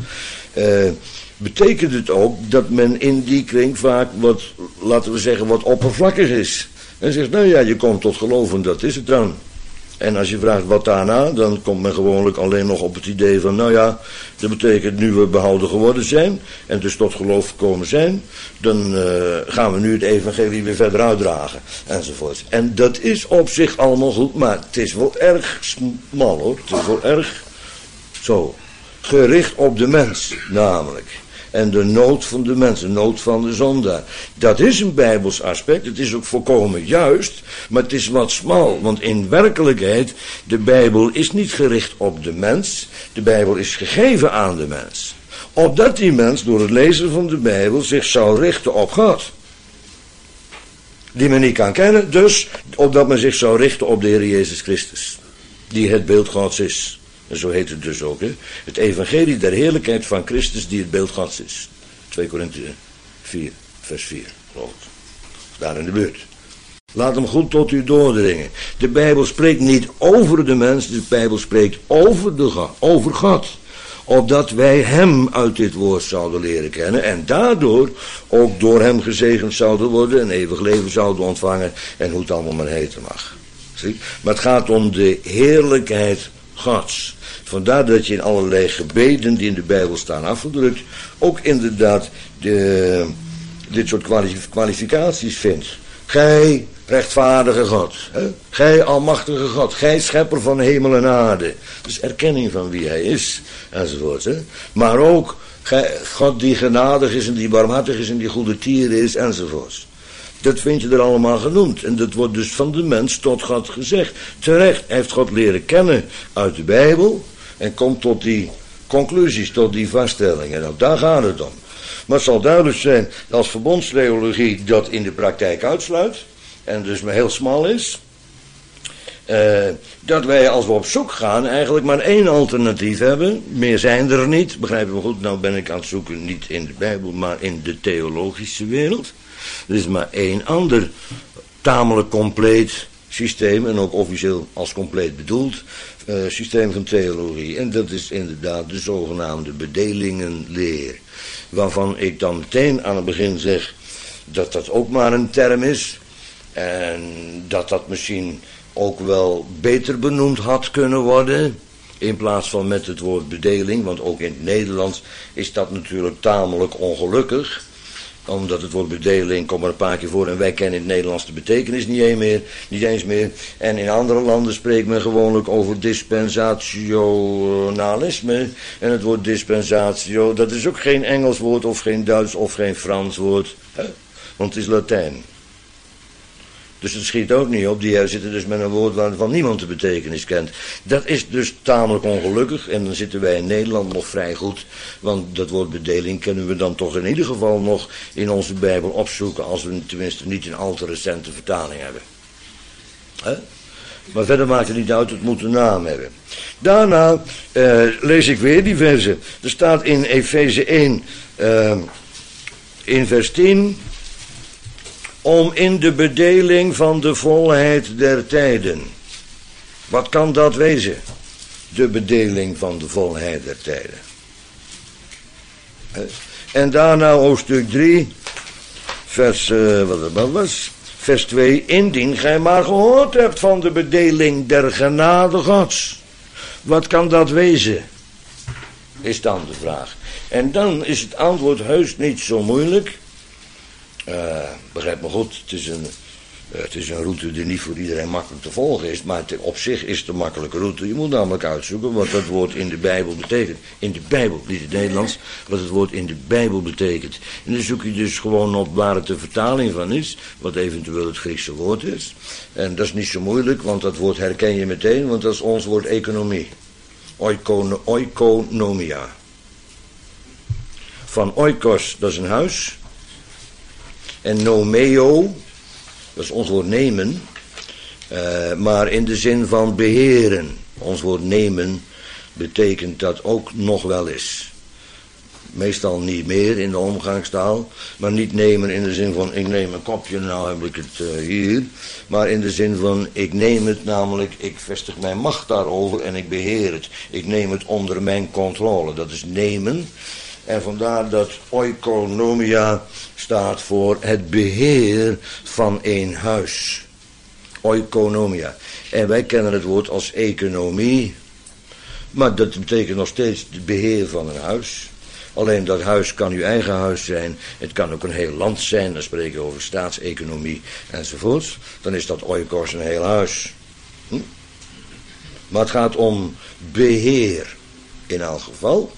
betekent het ook dat men in die kring vaak wat, laten we zeggen, wat oppervlakkig is. En zegt, nou ja, je komt tot geloof en dat is het dan. En als je vraagt wat daarna, dan komt men gewoonlijk alleen nog op het idee van, nou ja, dat betekent nu we behouden geworden zijn en dus tot geloof gekomen zijn, dan gaan we nu het evangelie weer verder uitdragen, enzovoort. En dat is op zich allemaal goed, maar het is wel erg smal hoor, het is wel erg zo, gericht op de mens namelijk. En de nood van de mens, de nood van de zondaar. Dat is een bijbels aspect, het is ook volkomen juist, maar het is wat smal. Want in werkelijkheid, de Bijbel is niet gericht op de mens, de Bijbel is gegeven aan de mens. Opdat die mens door het lezen van de Bijbel zich zou richten op God. die men niet kan kennen, dus opdat men zich zou richten op de Heer Jezus Christus, die het beeld Gods is. En zo heet het dus ook, hè? Het evangelie der heerlijkheid van Christus die het beeld Gods is. 2 Korinthe 4, vers 4, geloof ik. Daar in de buurt. Laat hem goed tot u doordringen. De Bijbel spreekt niet over de mens, de Bijbel spreekt over God. Opdat wij hem uit dit woord zouden leren kennen en daardoor ook door hem gezegend zouden worden en eeuwig leven zouden ontvangen en hoe het allemaal maar heten mag. Zie? Maar het gaat om de heerlijkheid Gods. Vandaar dat je in allerlei gebeden die in de Bijbel staan afgedrukt ook inderdaad dit soort kwalificaties vindt. Gij rechtvaardige God, hè? Gij almachtige God, gij schepper van hemel en aarde. Dus erkenning van wie hij is, enzovoort. Hè? Maar ook God die genadig is en die barmhartig is en die goede tier is, enzovoort. Dat vind je er allemaal genoemd. En dat wordt dus van de mens tot God gezegd. Terecht, hij heeft God leren kennen uit de Bijbel en komt tot die conclusies, tot die vaststellingen. Nou, daar gaat het om. Maar het zal duidelijk zijn als verbondstheologie dat in de praktijk uitsluit en dus maar heel smal is, dat wij als we op zoek gaan eigenlijk maar één alternatief hebben. Meer zijn er niet, begrijp je me goed, nou ben ik aan het zoeken niet in de Bijbel, maar in de theologische wereld. Er is maar één ander tamelijk compleet systeem, en ook officieel als compleet bedoeld, systeem van theologie. En dat is inderdaad de zogenaamde bedelingenleer. Waarvan ik dan meteen aan het begin zeg dat dat ook maar een term is. En dat dat misschien ook wel beter benoemd had kunnen worden. In plaats van met het woord bedeling. Want ook in het Nederlands is dat natuurlijk tamelijk ongelukkig. Omdat het woord bedeling komt er een paar keer voor. En wij kennen in het Nederlands de betekenis niet eens meer. En in andere landen spreekt men gewoonlijk over dispensationalisme. En het woord dispensatio, dat is ook geen Engels woord of geen Duits of geen Frans woord. Hè? Want het is Latijn. Dus het schiet ook niet op. Die zitten dus met een woord waarvan niemand de betekenis kent. Dat is dus tamelijk ongelukkig. En dan zitten wij in Nederland nog vrij goed. Want dat woord bedeling kunnen we dan toch in ieder geval nog in onze Bijbel opzoeken. Als we tenminste niet een al te recente vertaling hebben. Maar verder maakt het niet uit, het moet een naam hebben. Daarna lees ik weer die versen. Er staat in Efeze 1 in vers 10... om in de bedeling van de volheid der tijden. Wat kan dat wezen? De bedeling van de volheid der tijden. En daarna hoofdstuk 3, vers, vers 2. Indien gij maar gehoord hebt van de bedeling der genade Gods. Wat kan dat wezen? Is dan de vraag. En dan is het antwoord heus niet zo moeilijk. Begrijp me goed, het is een route die niet voor iedereen makkelijk te volgen is, maar op zich is het een makkelijke route. Je moet namelijk uitzoeken wat dat woord in de Bijbel betekent. In de Bijbel, niet in het Nederlands, wat het woord in de Bijbel betekent. En dan zoek je dus gewoon op waar het de vertaling van is, wat eventueel het Griekse woord is. En dat is niet zo moeilijk, want dat woord herken je meteen, want dat is ons woord economie. Oikonomia. Van oikos, dat is een huis. En nomeo, dat is ons woord nemen, maar in de zin van beheren. Ons woord nemen betekent dat ook nog wel eens. Meestal niet meer in de omgangstaal, maar niet nemen in de zin van ik neem een kopje, nou heb ik het hier. Maar in de zin van ik neem het, namelijk ik vestig mijn macht daarover en ik beheer het. Ik neem het onder mijn controle, dat is nemen. En vandaar dat oikonomia staat voor het beheer van een huis. Oikonomia. En wij kennen het woord als economie. Maar dat betekent nog steeds het beheer van een huis. Alleen dat huis kan uw eigen huis zijn. Het kan ook een heel land zijn. Dan spreken we over staatseconomie enzovoorts. Dan is dat oikos een heel huis. Maar het gaat om beheer in elk geval.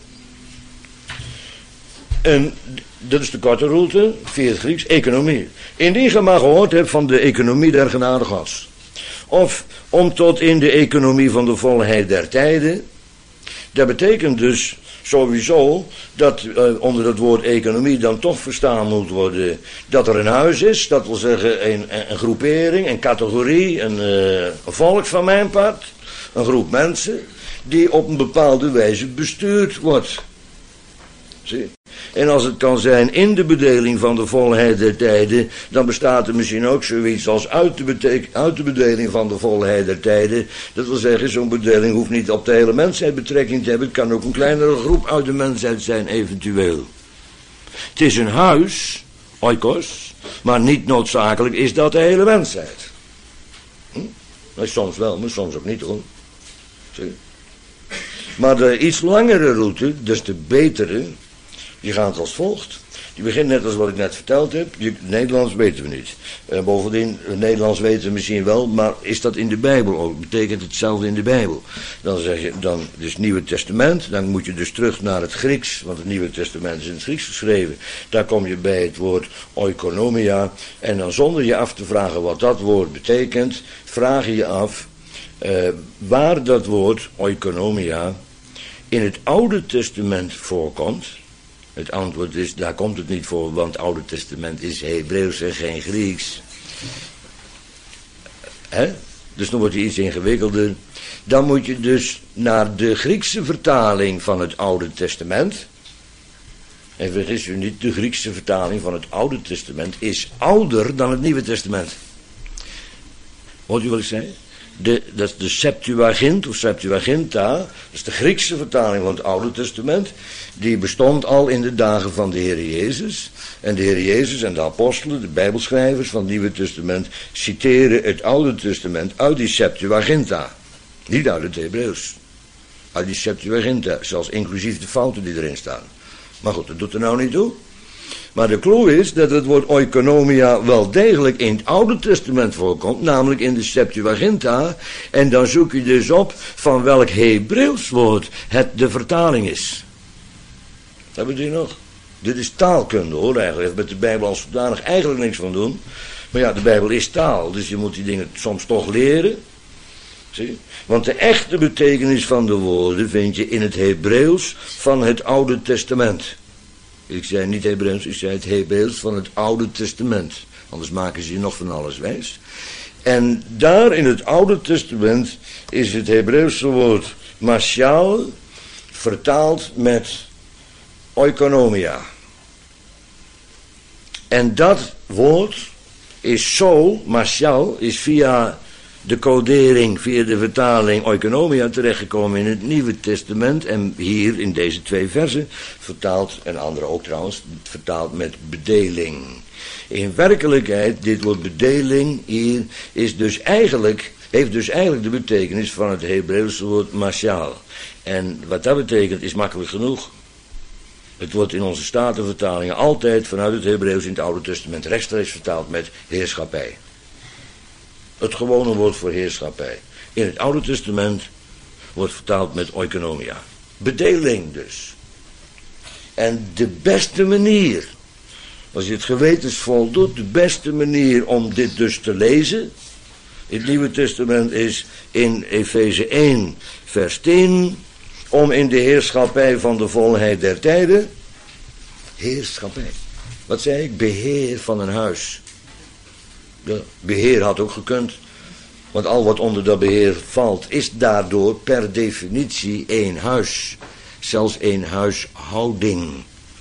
En dat is de korte route, via het Grieks, economie. Indien je maar gehoord hebt van de economie der genade Gods. Of om tot in de economie van de volheid der tijden. Dat betekent dus, sowieso dat onder het woord economie dan toch verstaan moet worden dat er een huis is, dat wil zeggen een groepering, een categorie, een volk van mijn part, een groep mensen die op een bepaalde wijze bestuurd wordt. Zie? En als het kan zijn in de bedeling van de volheid der tijden, dan bestaat er misschien ook zoiets als uit de bedeling van de volheid der tijden. Dat wil zeggen, zo'n bedeling hoeft niet op de hele mensheid betrekking te hebben. Het kan ook een kleinere groep uit de mensheid zijn, eventueel. Het is een huis, oikos, maar niet noodzakelijk is dat de hele mensheid. Soms wel, maar soms ook niet, hoor. Zie? Maar de iets langere route, dus de betere, die gaat als volgt. Die begint net als wat ik net verteld heb. Nederlands weten we niet. Bovendien, Nederlands weten we misschien wel, maar is dat in de Bijbel ook? Betekent hetzelfde in de Bijbel? Dan zeg je, dan dus Nieuwe Testament, dan moet je dus terug naar het Grieks, want het Nieuwe Testament is in het Grieks geschreven. Daar kom je bij het woord oikonomia. En dan zonder je af te vragen wat dat woord betekent, vraag je je af waar dat woord oikonomia in het Oude Testament voorkomt. Het antwoord is, daar komt het niet voor, want het Oude Testament is Hebreeuws en geen Grieks. Dus dan wordt het iets ingewikkelder. Dan moet je dus naar de Griekse vertaling van het Oude Testament. En vergis u niet, de Griekse vertaling van het Oude Testament is ouder dan het Nieuwe Testament. Hoort u wat ik zei? Dat is de Septuagint of Septuaginta, dat is de Griekse vertaling van het Oude Testament. Die bestond al in de dagen van de Heer Jezus. En de Heer Jezus en de apostelen, de bijbelschrijvers van het Nieuwe Testament, citeren het Oude Testament uit die Septuaginta. Niet uit het Hebreeuws. Uit die Septuaginta, zelfs inclusief de fouten die erin staan. Maar goed, dat doet er nou niet toe. Maar de clue is dat het woord oikonomia wel degelijk in het Oude Testament voorkomt, namelijk in de Septuaginta. En dan zoek je dus op van welk Hebreeuws woord het de vertaling is. Hebben we die nog? Dit is taalkunde, hoor, eigenlijk. Met de Bijbel als zodanig eigenlijk niks van doen. Maar ja, de Bijbel is taal, dus je moet die dingen soms toch leren. Zie? Want de echte betekenis van de woorden vind je in het Hebreeuws van het Oude Testament. Ik zei niet Hebreeuws, ik zei het Hebreeuws van het Oude Testament. Anders maken ze je nog van alles wijs. En daar in het Oude Testament is het Hebreeuwse woord mashal vertaald met oikonomia. En dat woord is zo, mashal, is via de codering, via de vertaling oikonomia terechtgekomen in het Nieuwe Testament. En hier in deze 2 versen vertaald, en andere ook trouwens, vertaald met bedeling. In werkelijkheid, dit woord bedeling hier is dus eigenlijk, heeft dus eigenlijk de betekenis van het Hebreeuwse woord mashal. En wat dat betekent is makkelijk genoeg. Het wordt in onze statenvertalingen altijd vanuit het Hebreeuws in het Oude Testament rechtstreeks vertaald met heerschappij. Het gewone woord voor heerschappij. In het Oude Testament wordt vertaald met oikonomia. Bedeling dus. En de beste manier, als je het gewetensvol doet, de beste manier om dit dus te lezen in het Nieuwe Testament is in Efeze 1 vers 10, om in de heerschappij van de volheid der tijden, heerschappij, wat zei ik, beheer van een huis. De beheer had ook gekund, want al wat onder dat beheer valt is daardoor per definitie één huis, zelfs één huishouding.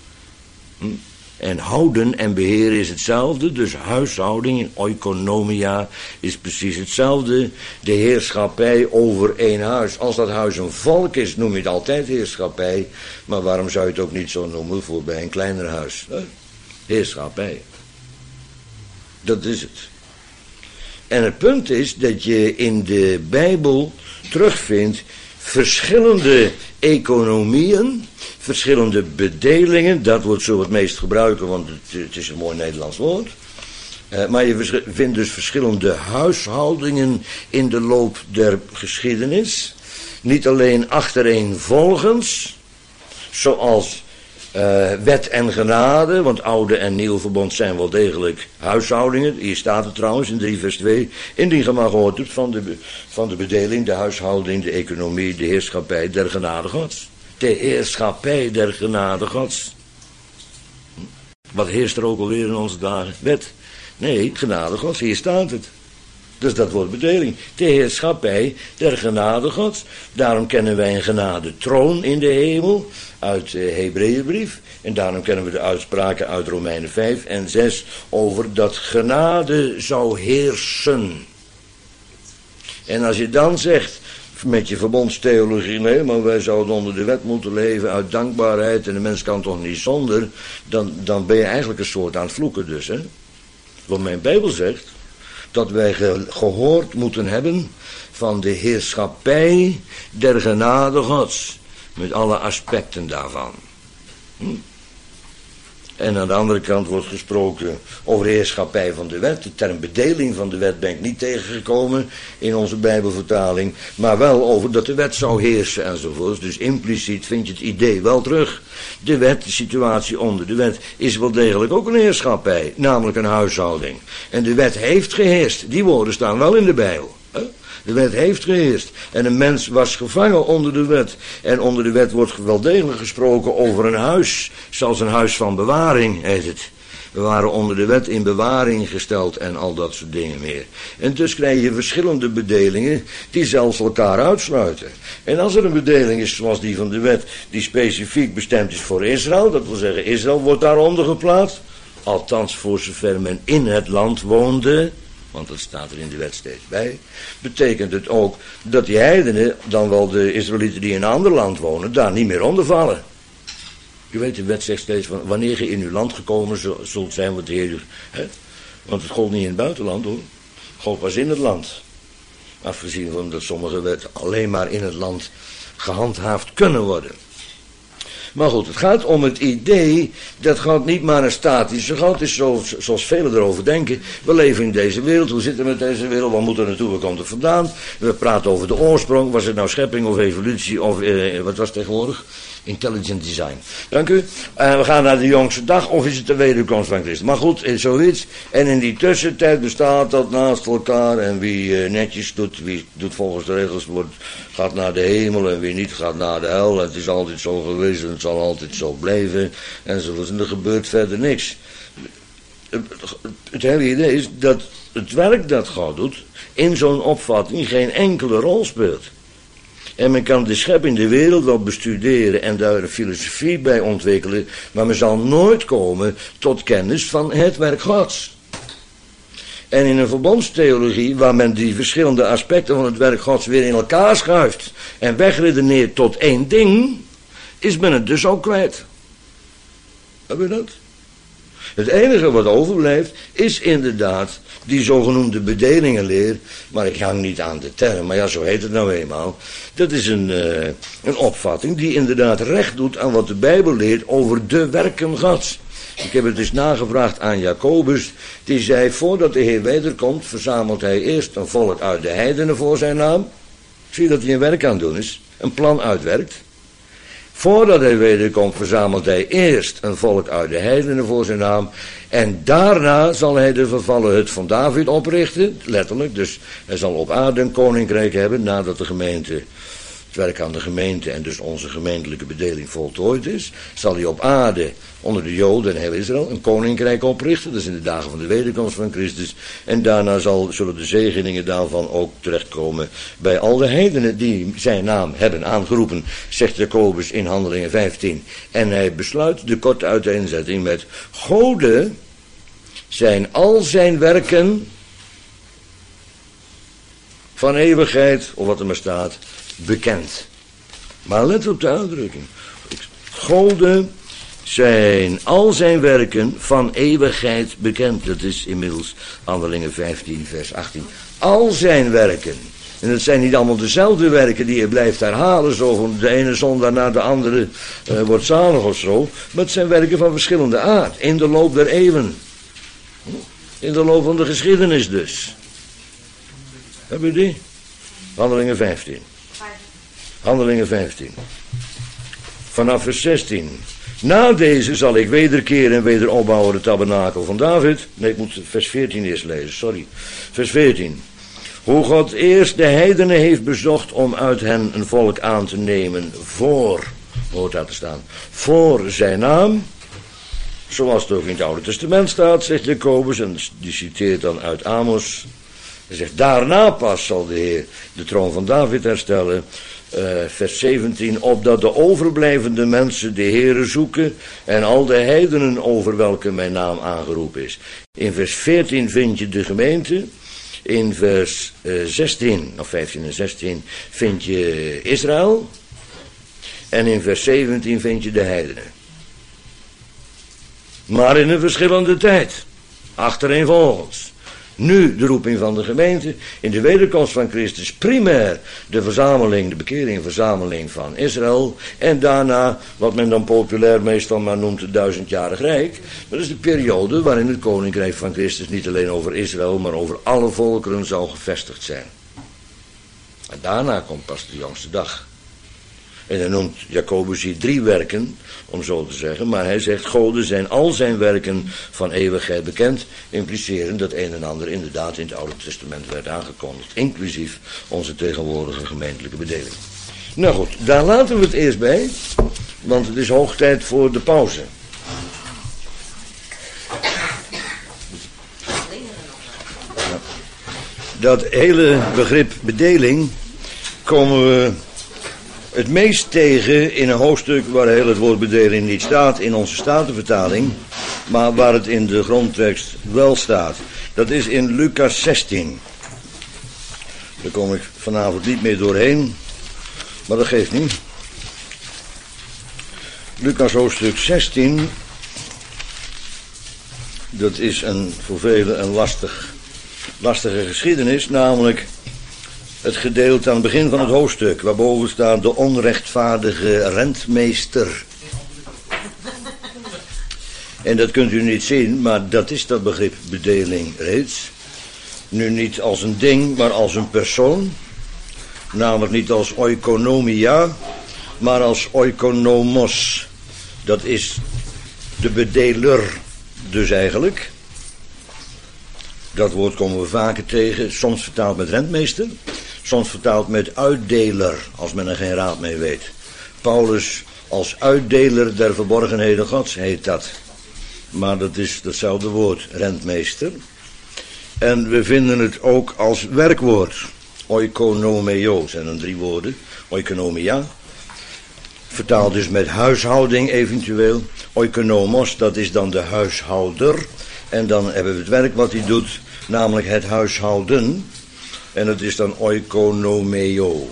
En houden en beheer is hetzelfde, dus huishouding in oikonomia is precies hetzelfde. De heerschappij over één huis. Als dat huis een volk is, noem je het altijd heerschappij, maar waarom zou je het ook niet zo noemen voor bij een kleiner huis? Heerschappij. Dat is het. En het punt is dat je in de Bijbel terugvindt verschillende economieën, verschillende bedelingen, dat wordt zo het meest gebruiken, want het is een mooi Nederlands woord. Maar je vindt dus verschillende huishoudingen in de loop der geschiedenis. Niet alleen achtereenvolgens, zoals wet en genade, want oude en nieuw verbond zijn wel degelijk huishoudingen. Hier staat het trouwens in 3 vers 2. Indien je maar gehoord hebt van de bedeling, de huishouding, de economie, de heerschappij der genade Gods. de heerschappij der genade Gods. Wat heerst er ook alweer in onze dagen? Wet. Nee, genade Gods, hier staat het. Dus dat wordt bedeling. De heerschappij der genade Gods. Daarom kennen wij een genade troon in de hemel uit de Hebreeënbrief. En daarom kennen we de uitspraken uit Romeinen 5 en 6 over dat genade zou heersen. En als je dan zegt met je verbondstheologie, nee, maar wij zouden onder de wet moeten leven uit dankbaarheid en de mens kan toch niet zonder, dan ben je eigenlijk een soort aan het vloeken dus, hè. Want mijn Bijbel zegt dat wij gehoord moeten hebben van de heerschappij der genade Gods, met alle aspecten daarvan. En aan de andere kant wordt gesproken over de heerschappij van de wet. De term bedeling van de wet ben ik niet tegengekomen in onze Bijbelvertaling, maar wel over dat de wet zou heersen enzovoorts. Dus impliciet vind je het idee wel terug. De wet, de situatie onder de wet, is wel degelijk ook een heerschappij, namelijk een huishouding. En de wet heeft geheerst. Die woorden staan wel in de Bijbel. De wet heeft geheerst. En een mens was gevangen onder de wet. En onder de wet wordt wel degelijk gesproken over een huis. Zelfs een huis van bewaring heet het. We waren onder de wet in bewaring gesteld en al dat soort dingen meer. En dus krijg je verschillende bedelingen die zelfs elkaar uitsluiten. En als er een bedeling is zoals die van de wet die specifiek bestemd is voor Israël, dat wil zeggen Israël wordt daaronder geplaatst. Althans voor zover men in het land woonde. Want dat staat er in de wet steeds bij, betekent het ook dat die heidenen, dan wel de Israëlieten die in een ander land wonen, daar niet meer onder vallen. Je weet, de wet zegt steeds, wanneer je in uw land gekomen zult zijn, wat de Heer, want het gold niet in het buitenland hoor, het gold pas in het land. Afgezien van dat sommige wetten alleen maar in het land gehandhaafd kunnen worden. Maar goed, het gaat om het idee dat God niet maar een statische God is, zoals velen erover denken. We leven in deze wereld, hoe zitten we met deze wereld, waar moeten we naartoe, waar komt het vandaan? We praten over de oorsprong, was het nou schepping of evolutie of wat was het tegenwoordig? Intelligent design. Dank u. We gaan naar de jongste dag, of is het de wederkomst van Christus? Maar goed, zoiets. En in die tussentijd bestaat dat naast elkaar. En wie netjes doet, wie doet volgens de regels, gaat naar de hemel. En wie niet, gaat naar de hel. En het is altijd zo geweest en het zal altijd zo blijven. Enzovoort. En er gebeurt verder niks. Het hele idee is dat het werk dat God doet, in zo'n opvatting geen enkele rol speelt. En men kan de schepping, de wereld wel bestuderen en daar een filosofie bij ontwikkelen, maar men zal nooit komen tot kennis van het werk Gods. En in een verbondstheologie, waar men die verschillende aspecten van het werk Gods weer in elkaar schuift en wegredeneert tot één ding, is men het dus ook kwijt. Heb je dat? Het enige wat overblijft is inderdaad die zogenoemde bedelingenleer, maar ik hang niet aan de term, maar ja, zo heet het nou eenmaal. Dat is een opvatting die inderdaad recht doet aan wat de Bijbel leert over de werken Gods. Ik heb het eens nagevraagd aan Jacobus, die zei, voordat de Heer wederkomt, verzamelt hij eerst een volk uit de heidenen voor zijn naam. Zie je dat hij een werk aan het doen is, een plan uitwerkt. Voordat hij wederkomt, verzamelt hij eerst een volk uit de heidenen voor zijn naam. En daarna zal hij de vervallen hut van David oprichten, letterlijk. Dus hij zal op aarde een koninkrijk hebben, nadat de gemeente, het werk aan de gemeente en dus onze gemeentelijke bedeling voltooid is. Zal hij op aarde, onder de Joden en heel Israël, een koninkrijk oprichten. Dat is in de dagen van de wederkomst van Christus. En daarna zullen de zegeningen daarvan ook terechtkomen bij al de heidenen die zijn naam hebben aangeroepen, zegt Jacobus in Handelingen 15. En hij besluit de korte uiteenzetting met: Gode zijn al zijn werken van eeuwigheid, of wat er maar staat, bekend. Maar let op de uitdrukking. Gode zijn al zijn werken van eeuwigheid bekend. Dat is inmiddels Handelingen 15 vers 18. Al zijn werken. En het zijn niet allemaal dezelfde werken die je blijft herhalen, zo van de ene zondaar naar de andere wordt zalig of zo. Maar het zijn werken van verschillende aard, in de loop der eeuwen. In de loop van de geschiedenis dus. Heb je die? Handelingen 15. Handelingen 15. Vanaf vers 16. Na deze zal ik wederkeren en weder opbouwen de tabernakel van David. Nee, ik moet vers 14 eerst lezen, sorry. Vers 14. Hoe God eerst de heidenen heeft bezocht om uit hen een volk aan te nemen voor hoort daar te staan. Voor zijn naam, zoals het ook in het Oude Testament staat, zegt Jacobus, en die citeert dan uit Amos. Hij zegt, daarna pas zal de Heer de troon van David herstellen. Vers 17, opdat de overblijvende mensen de Heere zoeken en al de heidenen over welke mijn naam aangeroepen is. In vers 14 vind je de gemeente. In vers 16, of 15 en 16, vind je Israël. En in vers 17 vind je de heidenen. Maar in een verschillende tijd. Achtereenvolgens. Nu de roeping van de gemeente. In de wederkomst van Christus primair de verzameling, de bekering verzameling van Israël. En daarna wat men dan populair meestal maar noemt het 1000-jarig rijk. Dat is de periode waarin het koninkrijk van Christus niet alleen over Israël, maar over alle volkeren zal gevestigd zijn. En daarna komt pas de jongste dag. En hij noemt Jacobus hier 3 werken, om zo te zeggen. Maar hij zegt, Gode zijn al zijn werken van eeuwigheid bekend. Implicerend dat een en ander inderdaad in het Oude Testament werd aangekondigd. Inclusief onze tegenwoordige gemeentelijke bedeling. Nou goed, daar laten we het eerst bij. Want het is hoog tijd voor de pauze. Dat hele begrip bedeling komen we het meest tegen in een hoofdstuk waar heel het woord bedeling niet staat in onze Statenvertaling, maar waar het in de grondtekst wel staat. Dat is in Lucas 16. Daar kom ik vanavond niet meer doorheen, maar dat geeft niet. Lucas hoofdstuk 16, dat is voor velen een lastige geschiedenis, namelijk het gedeelte aan het begin van het hoofdstuk, waarboven staat de onrechtvaardige rentmeester. En dat kunt u niet zien, maar dat is dat begrip bedeling reeds. Nu niet als een ding, maar als een persoon. Namelijk niet als oikonomia, maar als oikonomos. Dat is de bedeler dus eigenlijk. Dat woord komen we vaker tegen, soms vertaald met rentmeester. Soms vertaald met uitdeler, als men er geen raad mee weet. Paulus als uitdeler der verborgenheden Gods heet dat. Maar dat is datzelfde woord, rentmeester. En we vinden het ook als werkwoord. Oikonomeo zijn dan 3 woorden. Oikonomia. Vertaald dus met huishouding eventueel. Oikonomos, dat is dan de huishouder. En dan hebben we het werk wat hij doet, namelijk het huishouden. En het is dan oikonomeo.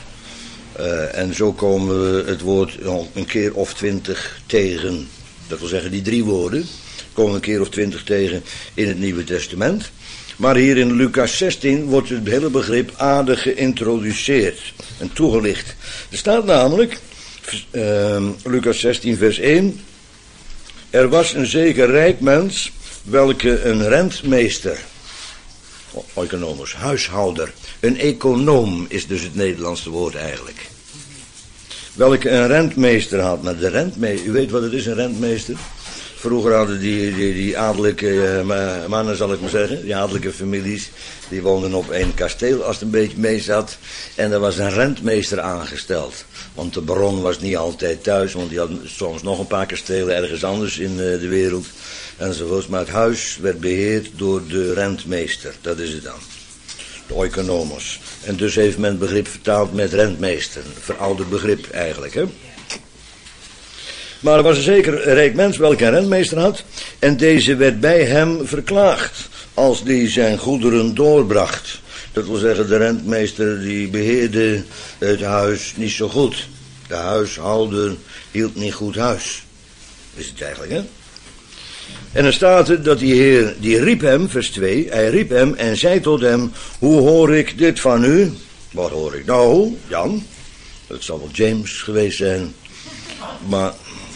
En zo komen we het woord een keer of 20 tegen. Dat wil zeggen, die 3 woorden komen een keer of 20 tegen in het Nieuwe Testament. Maar hier in Lucas 16 wordt het hele begrip aardig geïntroduceerd en toegelicht. Er staat namelijk, Lucas 16 vers 1... Er was een zeker rijk mens, welke een rentmeester, oikonomos, huishouder, een econoom is dus het Nederlandse woord eigenlijk. Welke een rentmeester had, maar de rentmeester, u weet wat het is, een rentmeester? Vroeger hadden die adellijke mannen, zal ik maar zeggen, die adellijke families, die woonden op één kasteel als het een beetje mee zat. En er was een rentmeester aangesteld. Want de baron was niet altijd thuis, want die had soms nog een paar kastelen ergens anders in de wereld. Enzovoorts. Maar het huis werd beheerd door de rentmeester, dat is het dan. De oikonomos. En dus heeft men het begrip vertaald met rentmeester. Een verouderd begrip eigenlijk, hè. Maar er was een zeker rijk mens welke een rentmeester had. En deze werd bij hem verklaagd als die zijn goederen doorbracht. Dat wil zeggen, de rentmeester die beheerde het huis niet zo goed. De huishouder hield niet goed huis. Is het eigenlijk, hè? En dan staat er dat die heer, die riep hem, vers 2, hij riep hem en zei tot hem, hoe hoor ik dit van u? Wat hoor ik nou, Jan? Het zal wel James geweest zijn. Maar,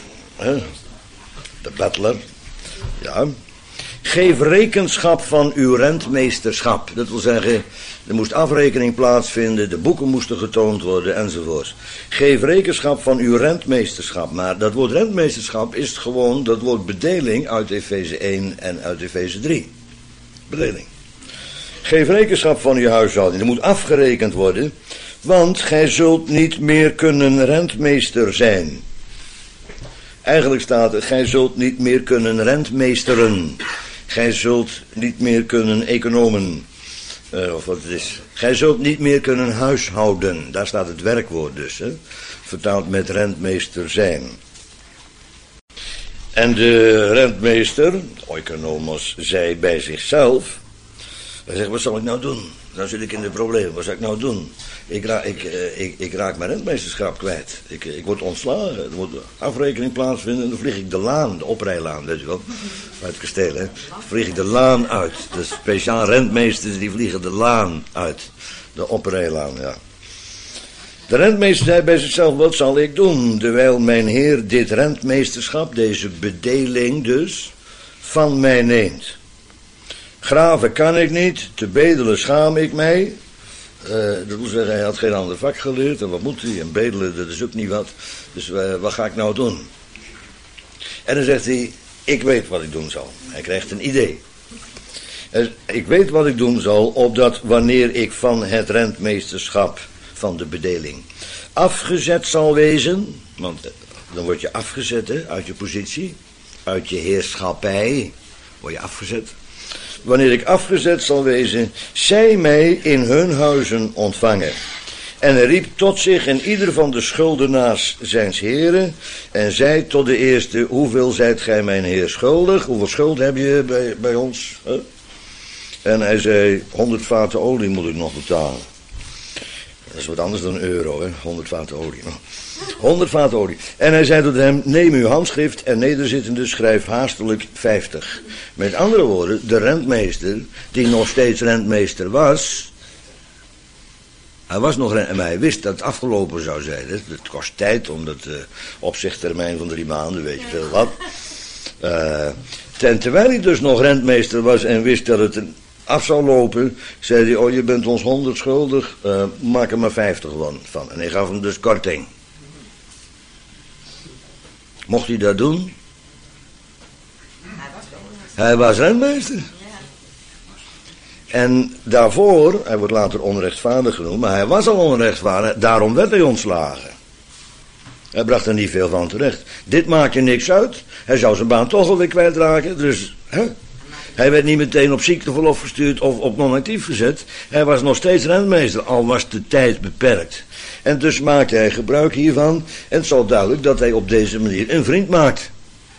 de butler, ja. Geef rekenschap van uw rentmeesterschap. Dat wil zeggen, er moest afrekening plaatsvinden, de boeken moesten getoond worden enzovoort. Geef rekenschap van uw rentmeesterschap. Maar dat woord rentmeesterschap is gewoon dat woord bedeling uit Efeze 1 en uit Efeze 3. Bedeling. Geef rekenschap van uw huishouding. Er moet afgerekend worden Want gij zult niet meer kunnen rentmeester zijn. Eigenlijk staat er, gij zult niet meer kunnen rentmeesteren. Gij zult niet meer kunnen economen. Of wat het is. Gij zult niet meer kunnen huishouden. Daar staat het werkwoord dus. Hè? Vertaald met rentmeester zijn. En de rentmeester, oikonomos, zei bij zichzelf. Hij zegt, wat zal ik nou doen? Dan zit ik in de problemen. Wat zal ik nou doen? Ik raak mijn rentmeesterschap kwijt. Ik word ontslagen. Er moet afrekening plaatsvinden. En dan vlieg ik de laan, de oprijlaan, weet u wel. Uit het kasteel, hè. Dan vlieg ik de laan uit. De speciaal rentmeesters die vliegen de laan uit. De oprijlaan, ja. De rentmeester zei bij zichzelf, wat zal ik doen? Terwijl mijn heer dit rentmeesterschap, deze bedeling dus, van mij neemt. Graven kan ik niet, te bedelen schaam ik mij. Dat wil zeggen, hij had geen ander vak geleerd. En wat moet hij? En bedelen, dat is ook niet wat. Dus wat ga ik nou doen? En dan zegt hij, ik weet wat ik doen zal. Hij krijgt een idee. Ik weet wat ik doen zal, opdat wanneer ik van het rentmeesterschap, van de bedeling, afgezet zal wezen. Want dan word je afgezet, hè, uit je positie. Uit je heerschappij word je afgezet. Wanneer ik afgezet zal wezen, zij mij in hun huizen ontvangen. En hij riep tot zich en ieder van de schuldenaars zijns heren, en zei tot de eerste, hoeveel zijt gij mijn heer schuldig? Hoeveel schuld heb je bij ons? Huh? En hij zei, 100 vaten olie moet ik nog betalen. Dat is wat anders dan euro, hè? 100 vaten olie. 100 vaten olie. En hij zei tot hem, neem uw handschrift en nederzittende schrijf haastelijk 50. Met andere woorden, de rentmeester, die nog steeds rentmeester was, hij was nog en hij wist dat het afgelopen zou zijn. Het kost tijd, omdat opzichttermijn van 3 maanden, weet je veel wat. Terwijl hij dus nog rentmeester was en wist dat het af zou lopen, zei hij, oh je bent ons 100 schuldig, maak er maar 50 van. En hij gaf hem dus korting. Mocht hij dat doen? Hij was rentmeester. En daarvoor, hij wordt later onrechtvaardig genoemd, maar hij was al onrechtvaardig, daarom werd hij ontslagen. Hij bracht er niet veel van terecht. Dit maakte niks uit, hij zou zijn baan toch alweer kwijtraken, dus hij werd niet meteen op ziekteverlof gestuurd of op non-actief gezet. Hij was nog steeds rentmeester, al was de tijd beperkt. En dus maakte hij gebruik hiervan. En het is al duidelijk dat hij op deze manier een vriend maakt.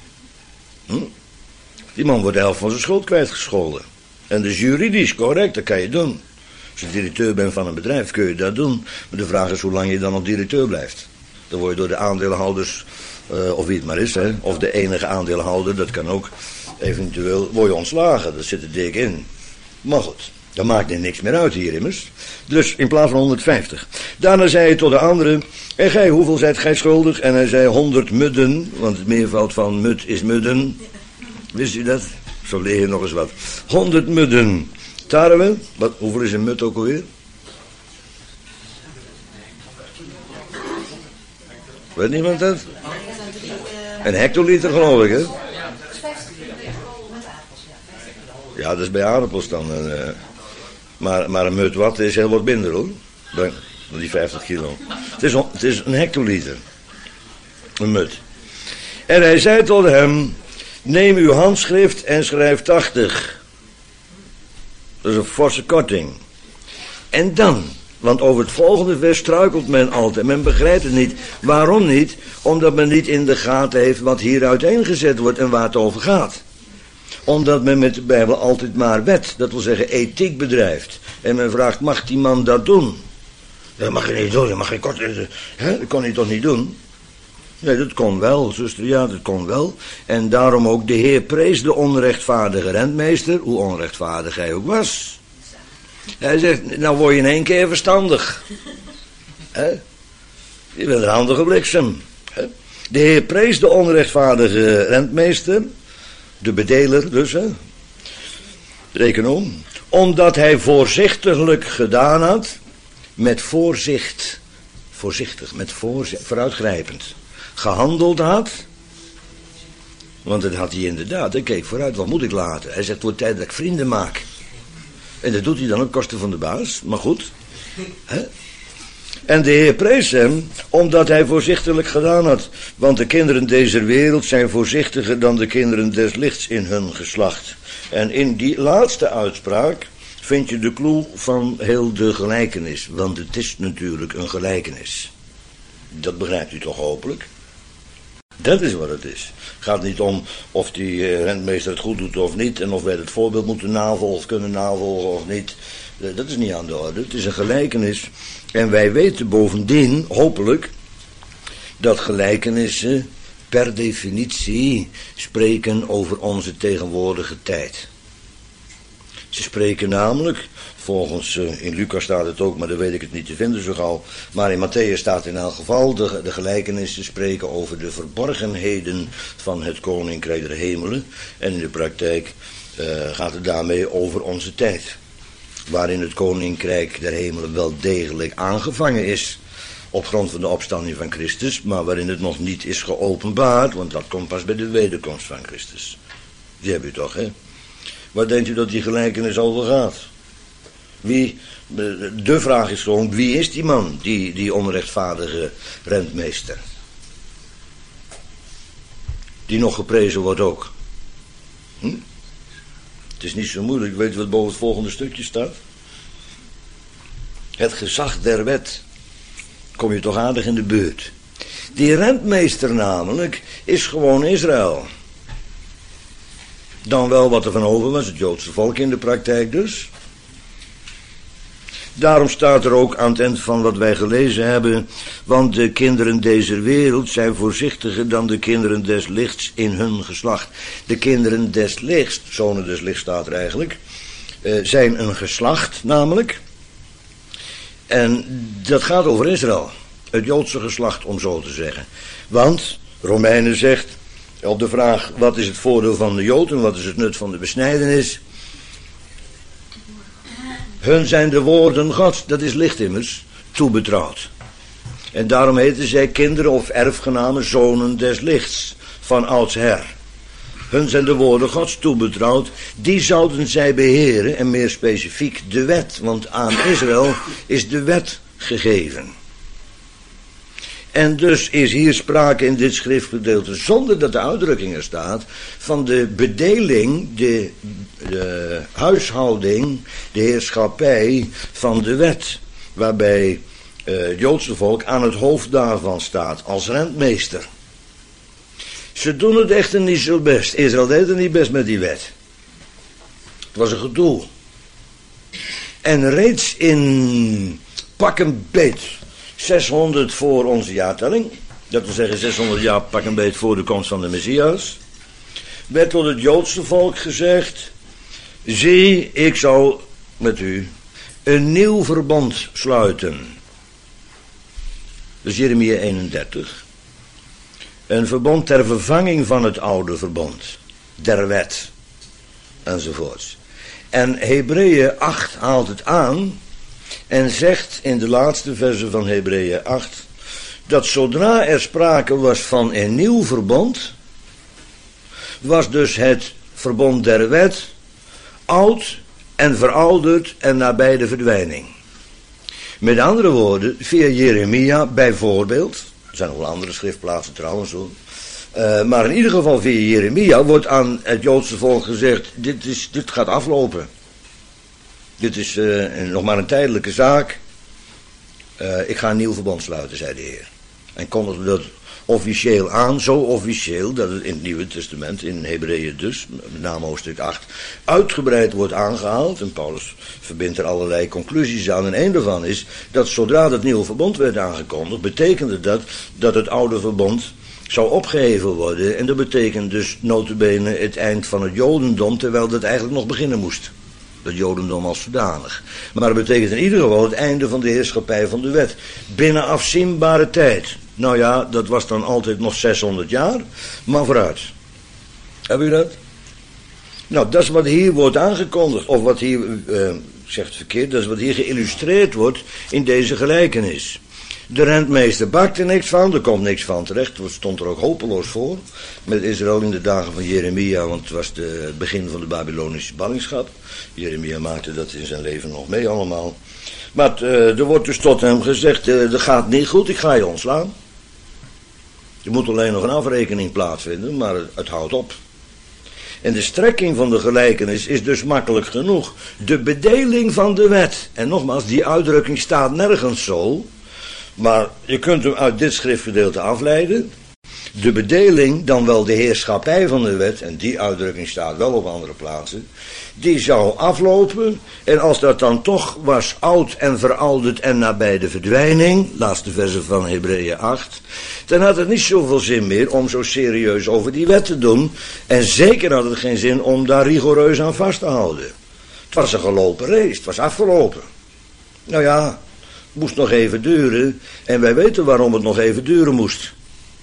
Die man wordt de helft van zijn schuld kwijtgescholden. En dus juridisch correct, dat kan je doen. Als je directeur bent van een bedrijf kun je dat doen. Maar de vraag is hoe lang je dan nog directeur blijft. Dan word je door de aandeelhouders, of wie het maar is, hè, of de enige aandeelhouder, dat kan ook, eventueel word je ontslagen. Dat zit er dik in. Maar goed. Dat maakt er niks meer uit hier immers. Dus in plaats van 150. Daarna zei hij tot de andere, en gij, hoeveel zijt gij schuldig? En hij zei 100 mudden, want het meervoud van mud is mudden. Wist u dat? Zo leer je nog eens wat. 100 mudden. Tarwe, hoeveel is een mud ook alweer? Weet niemand dat? Een hectoliter geloof ik, hè? Ja, dat is bij aardappels dan. Maar een mut wat is heel wat minder hoor. Dan die 50 kilo. Het is een hectoliter. Een mut. En hij zei tot hem, neem uw handschrift en schrijf 80. Dat is een forse korting. En dan, want over het volgende vers struikelt men altijd. Men begrijpt het niet. Waarom niet? Omdat men niet in de gaten heeft wat hier uiteengezet wordt en waar het over gaat. Omdat men met de Bijbel altijd maar wet, dat wil zeggen ethiek bedrijft. En men vraagt, mag die man dat doen? Dat mag je niet doen, dat mag je kort. Dat kon hij toch niet doen? Nee, dat kon wel, zuster, ja, dat kon wel. En daarom ook de Heer prees de onrechtvaardige rentmeester, hoe onrechtvaardig hij ook was. Hij zegt, nou word je in 1 keer verstandig. Je bent een handige bliksem. De Heer prees de onrechtvaardige rentmeester, de bedeler dus, de econoom, omdat hij voorzichtiglijk gedaan had, met voorzicht, voorzichtig, met vooruitgrijpend, gehandeld had, want dat had hij inderdaad, hij keek vooruit, wat moet ik laten? Hij zegt, het wordt tijd dat ik vrienden maak. En dat doet hij dan op kosten van de baas, maar goed. En de Heer prees hem, omdat hij voorzichtiglijk gedaan had. Want de kinderen deze wereld zijn voorzichtiger dan de kinderen des lichts in hun geslacht. En in die laatste uitspraak vind je de clue van heel de gelijkenis. Want het is natuurlijk een gelijkenis. Dat begrijpt u toch hopelijk? Dat is wat het is. Het gaat niet om of die rentmeester het goed doet of niet. En of wij het voorbeeld moeten navolgen of kunnen navolgen of niet. Dat is niet aan de orde. Het is een gelijkenis. En wij weten bovendien, hopelijk, dat gelijkenissen per definitie spreken over onze tegenwoordige tijd. Ze spreken namelijk, volgens, in Lucas staat het ook, maar daar weet ik het niet te vinden zo gauw. Maar in Matthäus staat in elk geval, de gelijkenissen spreken over de verborgenheden van het koninkrijk der hemelen. En in de praktijk gaat het daarmee over onze tijd. Waarin het koninkrijk der hemelen wel degelijk aangevangen is. Op grond van de opstanding van Christus, maar waarin het nog niet is geopenbaard, want dat komt pas bij de wederkomst van Christus. Die heb je toch, hè? Waar denkt u dat die gelijkenis over gaat? De vraag is gewoon, wie is die man, die onrechtvaardige rentmeester? Die nog geprezen wordt ook. Het is niet zo moeilijk, weet je wat boven het volgende stukje staat? Het gezag der wet. Kom je toch aardig in de buurt. Die rentmeester namelijk is gewoon Israël. Dan wel wat er van over was, het Joodse volk in de praktijk dus. Daarom staat er ook aan het eind van wat wij gelezen hebben, want de kinderen deze wereld zijn voorzichtiger dan de kinderen des lichts in hun geslacht. De kinderen des lichts, zonen des lichts staat er eigenlijk, zijn een geslacht namelijk. En dat gaat over Israël, het Joodse geslacht om zo te zeggen. Want Romeinen zegt op de vraag, wat is het voordeel van de Jood en wat is het nut van de besnijdenis? Hun zijn de woorden Gods, dat is licht immers, toebetrouwd. En daarom heten zij kinderen of erfgenamen, zonen des lichts, van oudsher. Hun zijn de woorden Gods toebetrouwd, die zouden zij beheren, en meer specifiek de wet, want aan Israël is de wet gegeven. En dus is hier sprake in dit schriftgedeelte, zonder dat de uitdrukking er staat, van de bedeling, de huishouding, de heerschappij van de wet. Waarbij het Joodse volk aan het hoofd daarvan staat, als rentmeester. Ze doen het echter niet zo best. Israël deed het niet best met die wet. Het was een gedoe. En reeds in pak een beet 600 voor onze jaartelling, dat wil zeggen 600 jaar pak een beet voor de komst van de Messias, werd tot het Joodse volk gezegd, zie, ik zal met u een nieuw verbond sluiten. Dat is Jeremia 31. Een verbond ter vervanging van het oude verbond, der wet, enzovoorts. En Hebreeën 8 haalt het aan en zegt in de laatste versen van Hebreeën 8, dat zodra er sprake was van een nieuw verbond, was dus het verbond der wet oud en verouderd en nabij de verdwijning. Met andere woorden, via Jeremia bijvoorbeeld, er zijn nog wel andere schriftplaatsen trouwens hoor, maar in ieder geval via Jeremia wordt aan het Joodse volk gezegd, dit gaat aflopen. Dit is nog maar een tijdelijke zaak. Ik ga een nieuw verbond sluiten, zei de Heer. En kondigde dat officieel aan, zo officieel dat het in het Nieuwe Testament, in Hebreeën dus, met name hoofdstuk 8, uitgebreid wordt aangehaald. En Paulus verbindt er allerlei conclusies aan. En een daarvan is dat zodra het nieuwe verbond werd aangekondigd, betekende dat het oude verbond zou opgeheven worden. En dat betekent dus nota bene het eind van het Jodendom, terwijl dat eigenlijk nog beginnen moest. Het Jodendom als zodanig. Maar dat betekent in ieder geval het einde van de heerschappij van de wet. Binnen afzienbare tijd. Nou ja, dat was dan altijd nog 600 jaar. Maar vooruit. Heb u dat? Nou, dat is wat hier wordt aangekondigd. Of wat hier, ik zeg het verkeerd, dat is wat hier geïllustreerd wordt in deze gelijkenis. De rentmeester bakt er niks van, er komt niks van terecht. Het stond er ook hopeloos voor. Met Israël in de dagen van Jeremia, want het was het begin van de Babylonische ballingschap. Jeremia maakte dat in zijn leven nog mee allemaal. Maar er wordt dus tot hem gezegd, dat gaat niet goed, ik ga je ontslaan. Er moet alleen nog een afrekening plaatsvinden, maar het houdt op. En de strekking van de gelijkenis is dus makkelijk genoeg. De bedeling van de wet. En nogmaals, die uitdrukking staat nergens zo. Maar je kunt hem uit dit schriftgedeelte afleiden. De bedeling, dan wel de heerschappij van de wet, en die uitdrukking staat wel op andere plaatsen, die zou aflopen, en als dat dan toch was oud en verouderd en nabij de verdwijning, laatste verse van Hebreeën 8, dan had het niet zoveel zin meer om zo serieus over die wet te doen, en zeker had het geen zin om daar rigoureus aan vast te houden. Het was een gelopen race, het was afgelopen. Nou ja, het moest nog even duren, en wij weten waarom het nog even duren moest.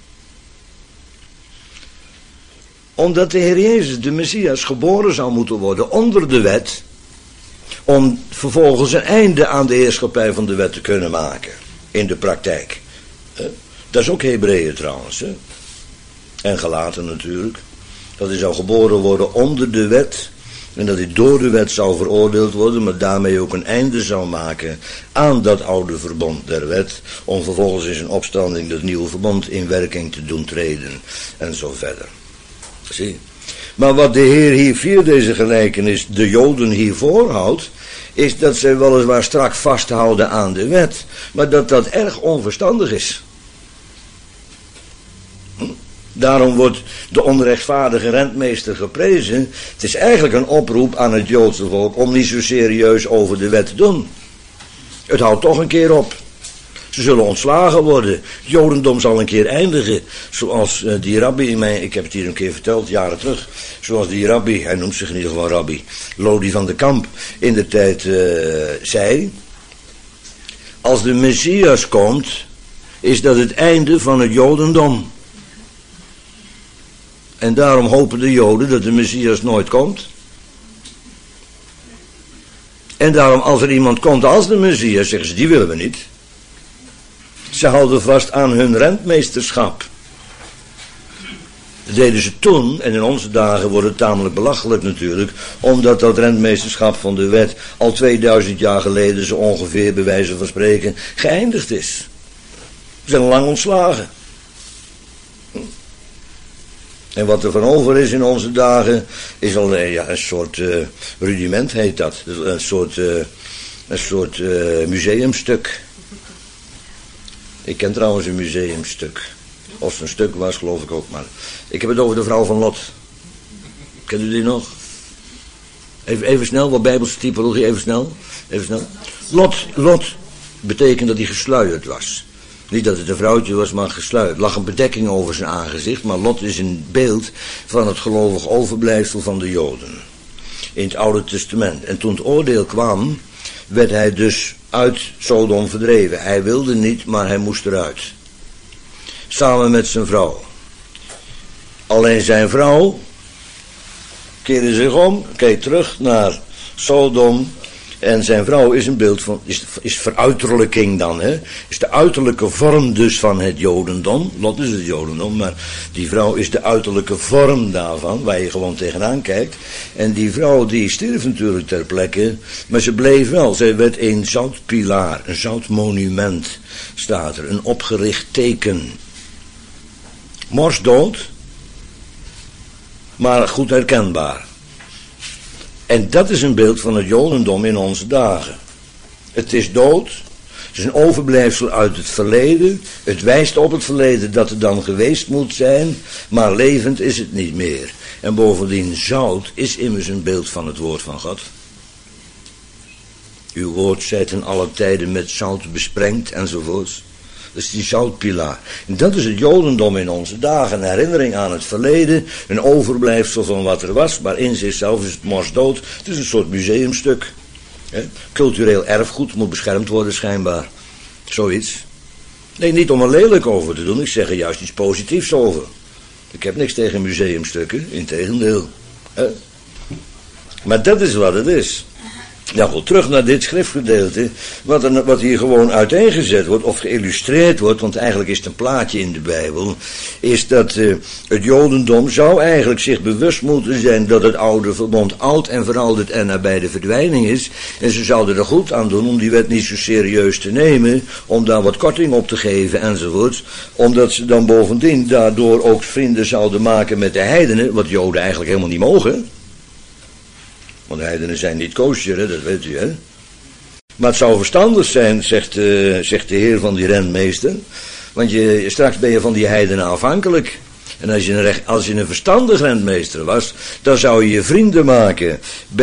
Omdat de Heer Jezus, de Messias, geboren zou moeten worden onder de wet, om vervolgens een einde aan de heerschappij van de wet te kunnen maken, in de praktijk. Dat is ook Hebreeën trouwens, hè? En Galaten natuurlijk. Dat hij zou geboren worden onder de wet, en dat hij door de wet zou veroordeeld worden, maar daarmee ook een einde zou maken aan dat oude verbond der wet, om vervolgens in zijn opstanding dat nieuwe verbond in werking te doen treden, en zo verder. Zie. Maar wat de Heer hier via deze gelijkenis de Joden hier voorhoudt, is dat zij weliswaar strak vasthouden aan de wet, maar dat dat erg onverstandig is. Daarom wordt de onrechtvaardige rentmeester geprezen. Het is eigenlijk een oproep aan het Joodse volk om niet zo serieus over de wet te doen. Het houdt toch een keer op. Ze zullen ontslagen worden. Het Jodendom zal een keer eindigen. Zoals die rabbi, ik heb het hier een keer verteld, jaren terug. Zoals die rabbi, hij noemt zich in ieder geval rabbi, Lodi van de Kamp, in de tijd zei. Als de Messias komt, is dat het einde van het Jodendom. En daarom hopen de Joden dat de Messias nooit komt. En daarom als er iemand komt als de Messias, zeggen ze, die willen we niet. Ze houden vast aan hun rentmeesterschap. Dat deden ze toen, en in onze dagen wordt het tamelijk belachelijk natuurlijk, omdat dat rentmeesterschap van de wet al 2000 jaar geleden zo ongeveer, bij wijze van spreken, geëindigd is. Ze zijn lang ontslagen. En wat er van over is in onze dagen, is al een soort rudiment heet dat. Een soort museumstuk. Ik ken trouwens een museumstuk. Of het een stuk was, geloof ik ook. Maar ik heb het over de vrouw van Lot. Kent u die nog? Even snel, wat Bijbelse typologie, even snel. Lot betekent dat hij gesluierd was. Niet dat het een vrouwtje was, maar gesluierd. Er lag een bedekking over zijn aangezicht, maar Lot is een beeld van het gelovig overblijfsel van de Joden. In het Oude Testament. En toen het oordeel kwam, werd hij dus uit Sodom verdreven. Hij wilde niet, maar hij moest eruit. Samen met zijn vrouw. Alleen zijn vrouw keerde zich om, keek terug naar Sodom. En zijn vrouw is een beeld van, is veruiterlijking dan, hè? Is de uiterlijke vorm dus van het Jodendom. Lot is het Jodendom, maar die vrouw is de uiterlijke vorm daarvan, waar je gewoon tegenaan kijkt. En die vrouw die stierf natuurlijk ter plekke, maar ze bleef wel. Zij werd een zoutpilaar, een zoutmonument, staat er, een opgericht teken. Morsdood, maar goed herkenbaar. En dat is een beeld van het Jodendom in onze dagen. Het is dood. Het is een overblijfsel uit het verleden. Het wijst op het verleden dat het dan geweest moet zijn. Maar levend is het niet meer. En bovendien, zout is immers een beeld van het woord van God. Uw woord zijt in alle tijden met zout besprengd enzovoorts. Dat is die zoutpilaar. En dat is het Jodendom in onze dagen. Een herinnering aan het verleden. Een overblijfsel van wat er was. Maar in zichzelf is het morsdood. Het is een soort museumstuk. Cultureel erfgoed moet beschermd worden schijnbaar. Zoiets. Nee, niet om er lelijk over te doen. Ik zeg er juist iets positiefs over. Ik heb niks tegen museumstukken. Integendeel. Maar dat is wat het is. Nou goed, terug naar dit schriftgedeelte, wat hier gewoon uiteengezet wordt, of geïllustreerd wordt, want eigenlijk is het een plaatje in de Bijbel, is dat het Jodendom zou eigenlijk zich bewust moeten zijn dat het oude verbond oud en verouderd en nabij de verdwijning is, en ze zouden er goed aan doen om die wet niet zo serieus te nemen, om daar wat korting op te geven enzovoort, omdat ze dan bovendien daardoor ook vrienden zouden maken met de heidenen, wat Joden eigenlijk helemaal niet mogen. Want de heidenen zijn niet kosher, hè, dat weet u, hè. Maar het zou verstandig zijn, zegt de heer van die rentmeester. Want straks ben je van die heidenen afhankelijk. En als je een verstandig rentmeester was, dan zou je vrienden maken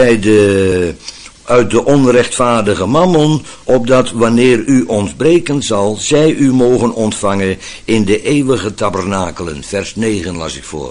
uit de onrechtvaardige mammon, opdat wanneer u ontbreken zal, zij u mogen ontvangen in de eeuwige tabernakelen. Vers 9 las ik voor.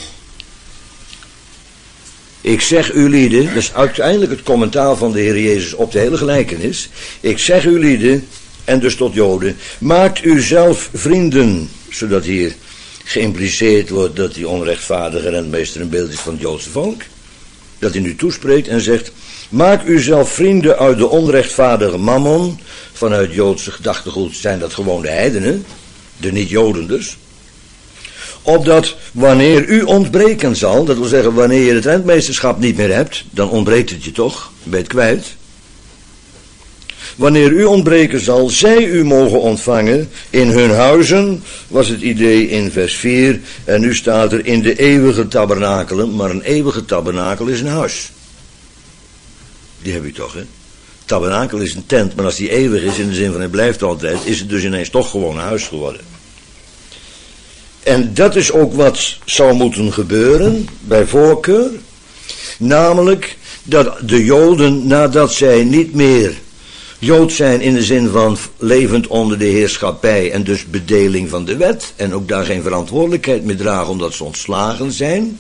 Ik zeg u lieden, dat is uiteindelijk het commentaar van de Heer Jezus op de hele gelijkenis. Ik zeg u lieden, en dus tot Joden, maakt u zelf vrienden, zodat hier geïmpliceerd wordt dat die onrechtvaardige rentmeester een beeld is van het Joodse volk. Dat hij nu toespreekt en zegt, maak u zelf vrienden uit de onrechtvaardige mammon. Vanuit Joodse gedachtegoed zijn dat gewoon de heidenen, de niet-Joden dus. Opdat wanneer u ontbreken zal, dat wil zeggen wanneer je het rentmeesterschap niet meer hebt, dan ontbreekt het je toch, ben je het kwijt. Wanneer u ontbreken zal, zij u mogen ontvangen in hun huizen, was het idee in vers 4, en nu staat er in de eeuwige tabernakelen, maar een eeuwige tabernakel is een huis. Die heb je toch, hè? Tabernakel is een tent, maar als die eeuwig is, in de zin van het blijft altijd, is het dus ineens toch gewoon een huis geworden. En dat is ook wat zou moeten gebeuren, bij voorkeur. Namelijk dat de Joden, nadat zij niet meer Jood zijn in de zin van levend onder de heerschappij en dus bedeling van de wet, en ook daar geen verantwoordelijkheid meer dragen omdat ze ontslagen zijn,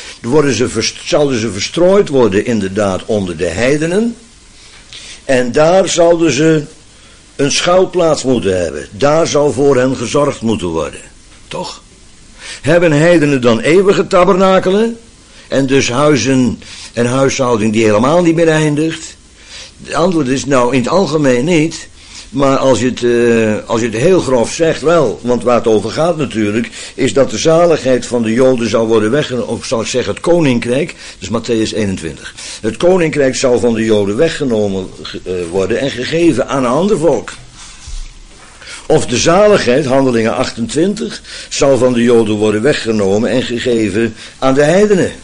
zouden ze verstrooid worden inderdaad onder de heidenen. En daar zouden ze een schuilplaats moeten hebben. Daar zou voor hen gezorgd moeten worden. Toch? Hebben heidenen dan eeuwige tabernakelen? En dus huizen en huishouding die helemaal niet meer eindigt? Het antwoord is nou in het algemeen niet. Maar als je het heel grof zegt wel. Want waar het over gaat natuurlijk. Is dat de zaligheid van de Joden zou worden weggenomen. Of zal ik zeggen het koninkrijk. Dus Mattheüs 21. Het koninkrijk zou van de Joden weggenomen worden. En gegeven aan een ander volk. Of de zaligheid, Handelingen 28, zal van de Joden worden weggenomen en gegeven aan de heidenen.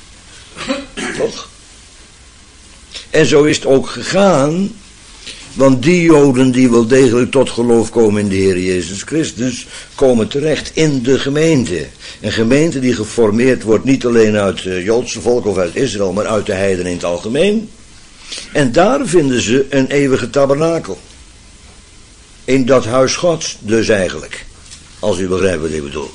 Toch? En zo is het ook gegaan, want die Joden die wel degelijk tot geloof komen in de Heer Jezus Christus, komen terecht in de gemeente. Een gemeente die geformeerd wordt niet alleen uit het Joodse volk of uit Israël, maar uit de heidenen in het algemeen. En daar vinden ze een eeuwige tabernakel. In dat huis Gods dus eigenlijk. Als u begrijpt wat ik bedoel.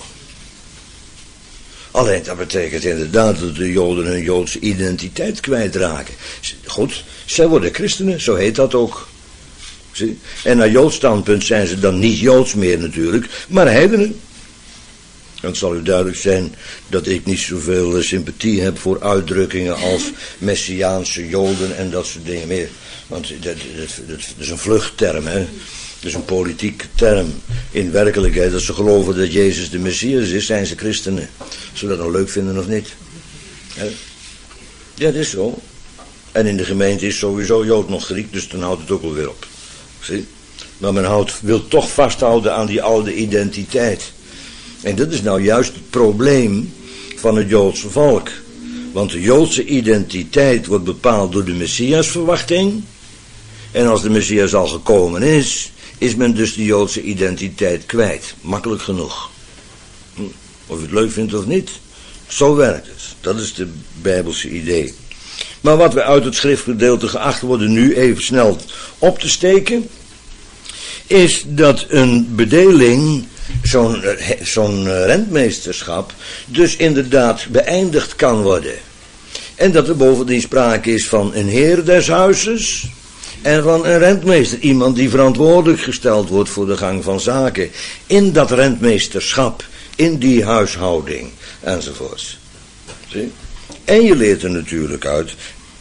Alleen dat betekent inderdaad dat de Joden hun Joodse identiteit kwijtraken. Goed, zij worden christenen, zo heet dat ook. Zie? En naar Joods standpunt zijn ze dan niet Joods meer natuurlijk, maar heidenen. En het zal u duidelijk zijn dat ik niet zoveel sympathie heb voor uitdrukkingen als Messiaanse Joden en dat soort dingen meer. Want dat is een vluchtterm, hè. Dat is een politieke term. In werkelijkheid, als ze geloven dat Jezus de Messias is, zijn ze christenen. Zullen ze dat nou leuk vinden of niet? He? Ja, dat is zo. En in de gemeente is sowieso Jood nog Griek, dus dan houdt het ook wel weer op. Zie? Maar men wil toch vasthouden aan die oude identiteit. En dat is nou juist het probleem van het Joodse volk. Want de Joodse identiteit wordt bepaald door de Messiasverwachting. En als de Messias al gekomen is men dus de Joodse identiteit kwijt. Makkelijk genoeg. Of je het leuk vindt of niet. Zo werkt het. Dat is de Bijbelse idee. Maar wat we uit het schriftgedeelte geacht worden nu even snel op te steken, is dat een bedeling, zo'n rentmeesterschap, dus inderdaad beëindigd kan worden. En dat er bovendien sprake is van een heer des huizes en van een rentmeester. Iemand die verantwoordelijk gesteld wordt voor de gang van zaken. In dat rentmeesterschap, in die huishouding, enzovoorts. Zie? En je leert er natuurlijk uit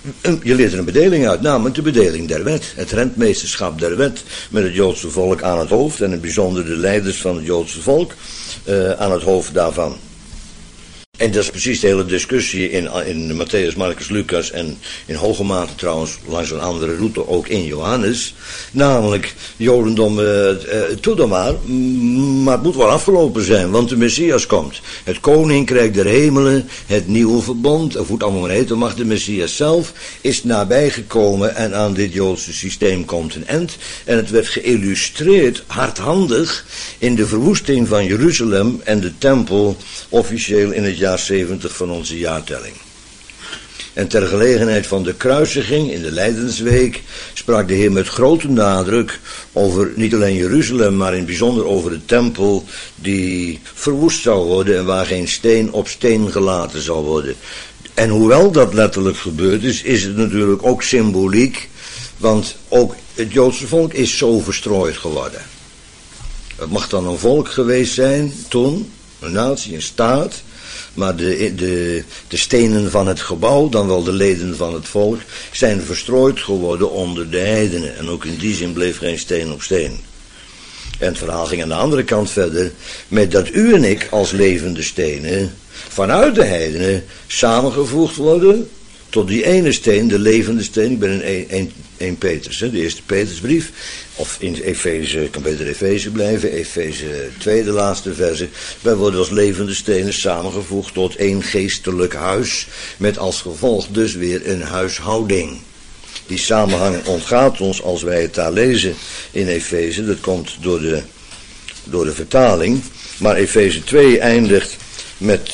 Je leert er een bedeling uit, namelijk de bedeling der wet. Het rentmeesterschap der wet met het Joodse volk aan het hoofd. En in het bijzonder de leiders van het Joodse volk aan het hoofd daarvan. En dat is precies de hele discussie in Matthäus, Marcus, Lucas en in hoge mate trouwens langs een andere route ook in Johannes. Namelijk, Jodendom, doe dan maar het moet wel afgelopen zijn, want de Messias komt. Het koninkrijk der hemelen, het nieuwe verbond, of hoe het allemaal maar heet, dan mag de Messias zelf, is nabijgekomen en aan dit Joodse systeem komt een eind. En het werd geïllustreerd, hardhandig, in de verwoesting van Jeruzalem en de tempel, officieel in het jaar 70 van onze jaartelling. En ter gelegenheid van de kruisiging in de Lijdensweek sprak de Heer met grote nadruk over niet alleen Jeruzalem, maar in het bijzonder over de tempel die verwoest zou worden en waar geen steen op steen gelaten zou worden. En hoewel dat letterlijk gebeurd is het natuurlijk ook symboliek, want ook het Joodse volk is zo verstrooid geworden. Het mag dan een volk geweest zijn toen, een natie, een staat, maar de stenen van het gebouw, dan wel de leden van het volk, zijn verstrooid geworden onder de heidenen. En ook in die zin bleef geen steen op steen. En het verhaal ging aan de andere kant verder, met dat u en ik als levende stenen vanuit de heidenen samengevoegd worden tot die ene steen, de levende steen. Ik ben in 1 Petrus, de eerste Petrusbrief, of in Efeze, ik kan beter Efeze blijven, Efeze 2, de laatste verse. Wij worden als levende stenen samengevoegd tot één geestelijk huis, met als gevolg dus weer een huishouding. Die samenhang ontgaat ons als wij het daar lezen in Efeze, dat komt door de vertaling. Maar Efeze 2 eindigt met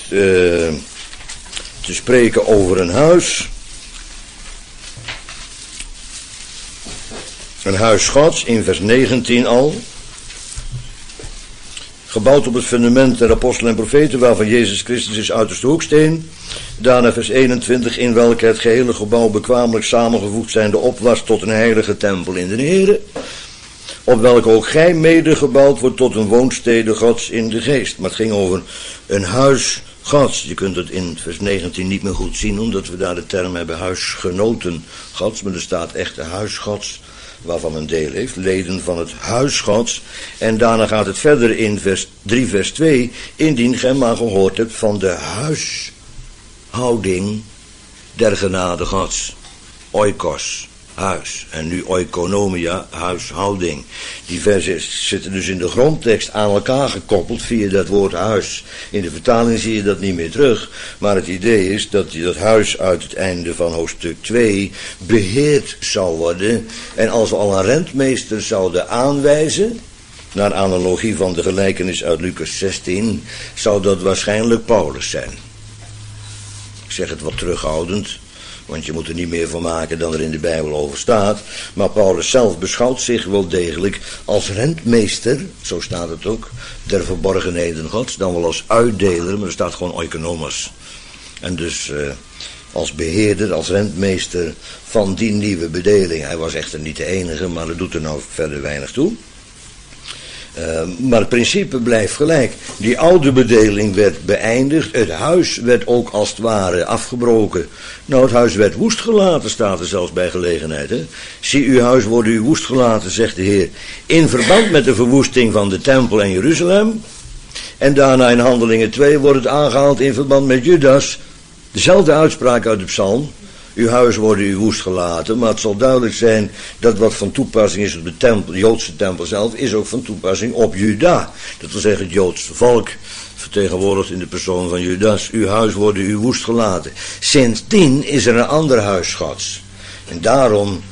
te spreken over een huis. Een huis Gods, in vers 19 al. Gebouwd op het fundament der apostelen en profeten, waarvan Jezus Christus is uiterste hoeksteen. Daarna vers 21, in welke het gehele gebouw bekwamelijk samengevoegd zijnde opwas tot een heilige tempel in de Here. Op welke ook gij mede gebouwd wordt tot een woonstede Gods in de geest. Maar het ging over een huis Gods. Je kunt het in vers 19 niet meer goed zien, omdat we daar de term hebben huisgenoten Gods. Maar er staat echt de huis Gods, waarvan men deel heeft, leden van het huis Gods. En daarna gaat het verder in vers 3 vers 2, indien gij maar gehoord hebt van de huishouding der genade Gods. Oikos, huis. En nu oikonomia, huishouding. Die versen zitten dus in de grondtekst aan elkaar gekoppeld via dat woord huis. In de vertaling zie je dat niet meer terug. Maar het idee is dat dat huis uit het einde van hoofdstuk 2 beheerd zou worden. En als we al een rentmeester zouden aanwijzen, naar analogie van de gelijkenis uit Lucas 16, zou dat waarschijnlijk Paulus zijn. Ik zeg het wat terughoudend, want je moet er niet meer van maken dan er in de Bijbel over staat. Maar Paulus zelf beschouwt zich wel degelijk als rentmeester, zo staat het ook, der verborgenheden Gods. Dan wel als uitdeler, maar er staat gewoon oikonomos. En dus als beheerder, als rentmeester van die nieuwe bedeling. Hij was echter niet de enige, maar dat doet er nou verder weinig toe. Maar het principe blijft gelijk. Die oude bedeling werd beëindigd. Het huis werd ook als het ware afgebroken. Nou, het huis werd woest gelaten, staat er zelfs bij gelegenheid. Hè? Zie, uw huis worden u woest gelaten, zegt de Heer. In verband met de verwoesting van de tempel en Jeruzalem. En daarna in Handelingen 2 wordt het aangehaald in verband met Judas. Dezelfde uitspraak uit de psalm. Uw huis worden u woest gelaten, maar het zal duidelijk zijn dat wat van toepassing is op de tempel, de Joodse tempel zelf, is ook van toepassing op Juda. Dat wil zeggen het Joodse volk, vertegenwoordigd in de persoon van Judas. Uw huis worden u woest gelaten. Sindsdien is er een ander huis Gods. En daarom,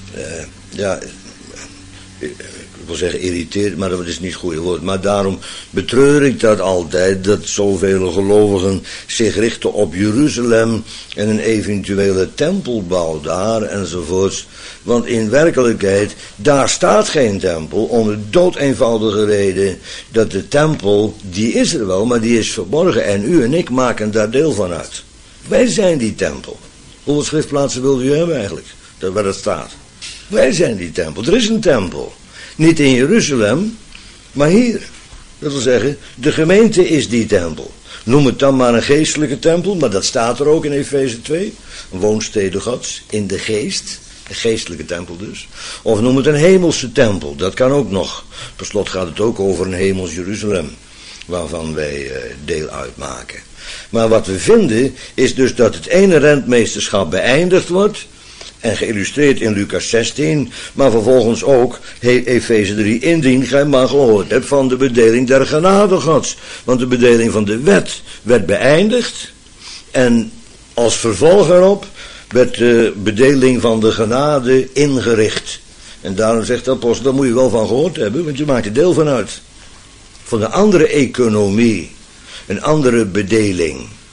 ik wil zeggen irriteert, maar dat is niet het goede woord. Maar daarom betreur ik dat altijd, dat zoveel gelovigen zich richten op Jeruzalem en een eventuele tempelbouw daar enzovoorts. Want in werkelijkheid, daar staat geen tempel, om de doodeenvoudige reden dat de tempel, die is er wel, maar die is verborgen. En u en ik maken daar deel van uit. Wij zijn die tempel. Hoeveel schriftplaatsen wilt u hebben eigenlijk, waar dat staat? Wij zijn die tempel. Er is een tempel. Niet in Jeruzalem, maar hier. Dat wil zeggen, de gemeente is die tempel. Noem het dan maar een geestelijke tempel, maar dat staat er ook in Efeze 2. Een woonstede Gods, in de geest. Een geestelijke tempel dus. Of noem het een hemelse tempel, dat kan ook nog. Per slot gaat het ook over een hemels Jeruzalem, waarvan wij deel uitmaken. Maar wat we vinden, is dus dat het ene rentmeesterschap beëindigd wordt, en geïllustreerd in Lucas 16, maar vervolgens ook Efeze 3, indien gij maar gehoord hebt van de bedeling der genade Gods. Want de bedeling van de wet werd beëindigd, en als vervolg erop werd de bedeling van de genade ingericht. En daarom zegt de apostel, daar moet je wel van gehoord hebben, want je maakt er deel van uit. Van een andere economie, een andere bedeling.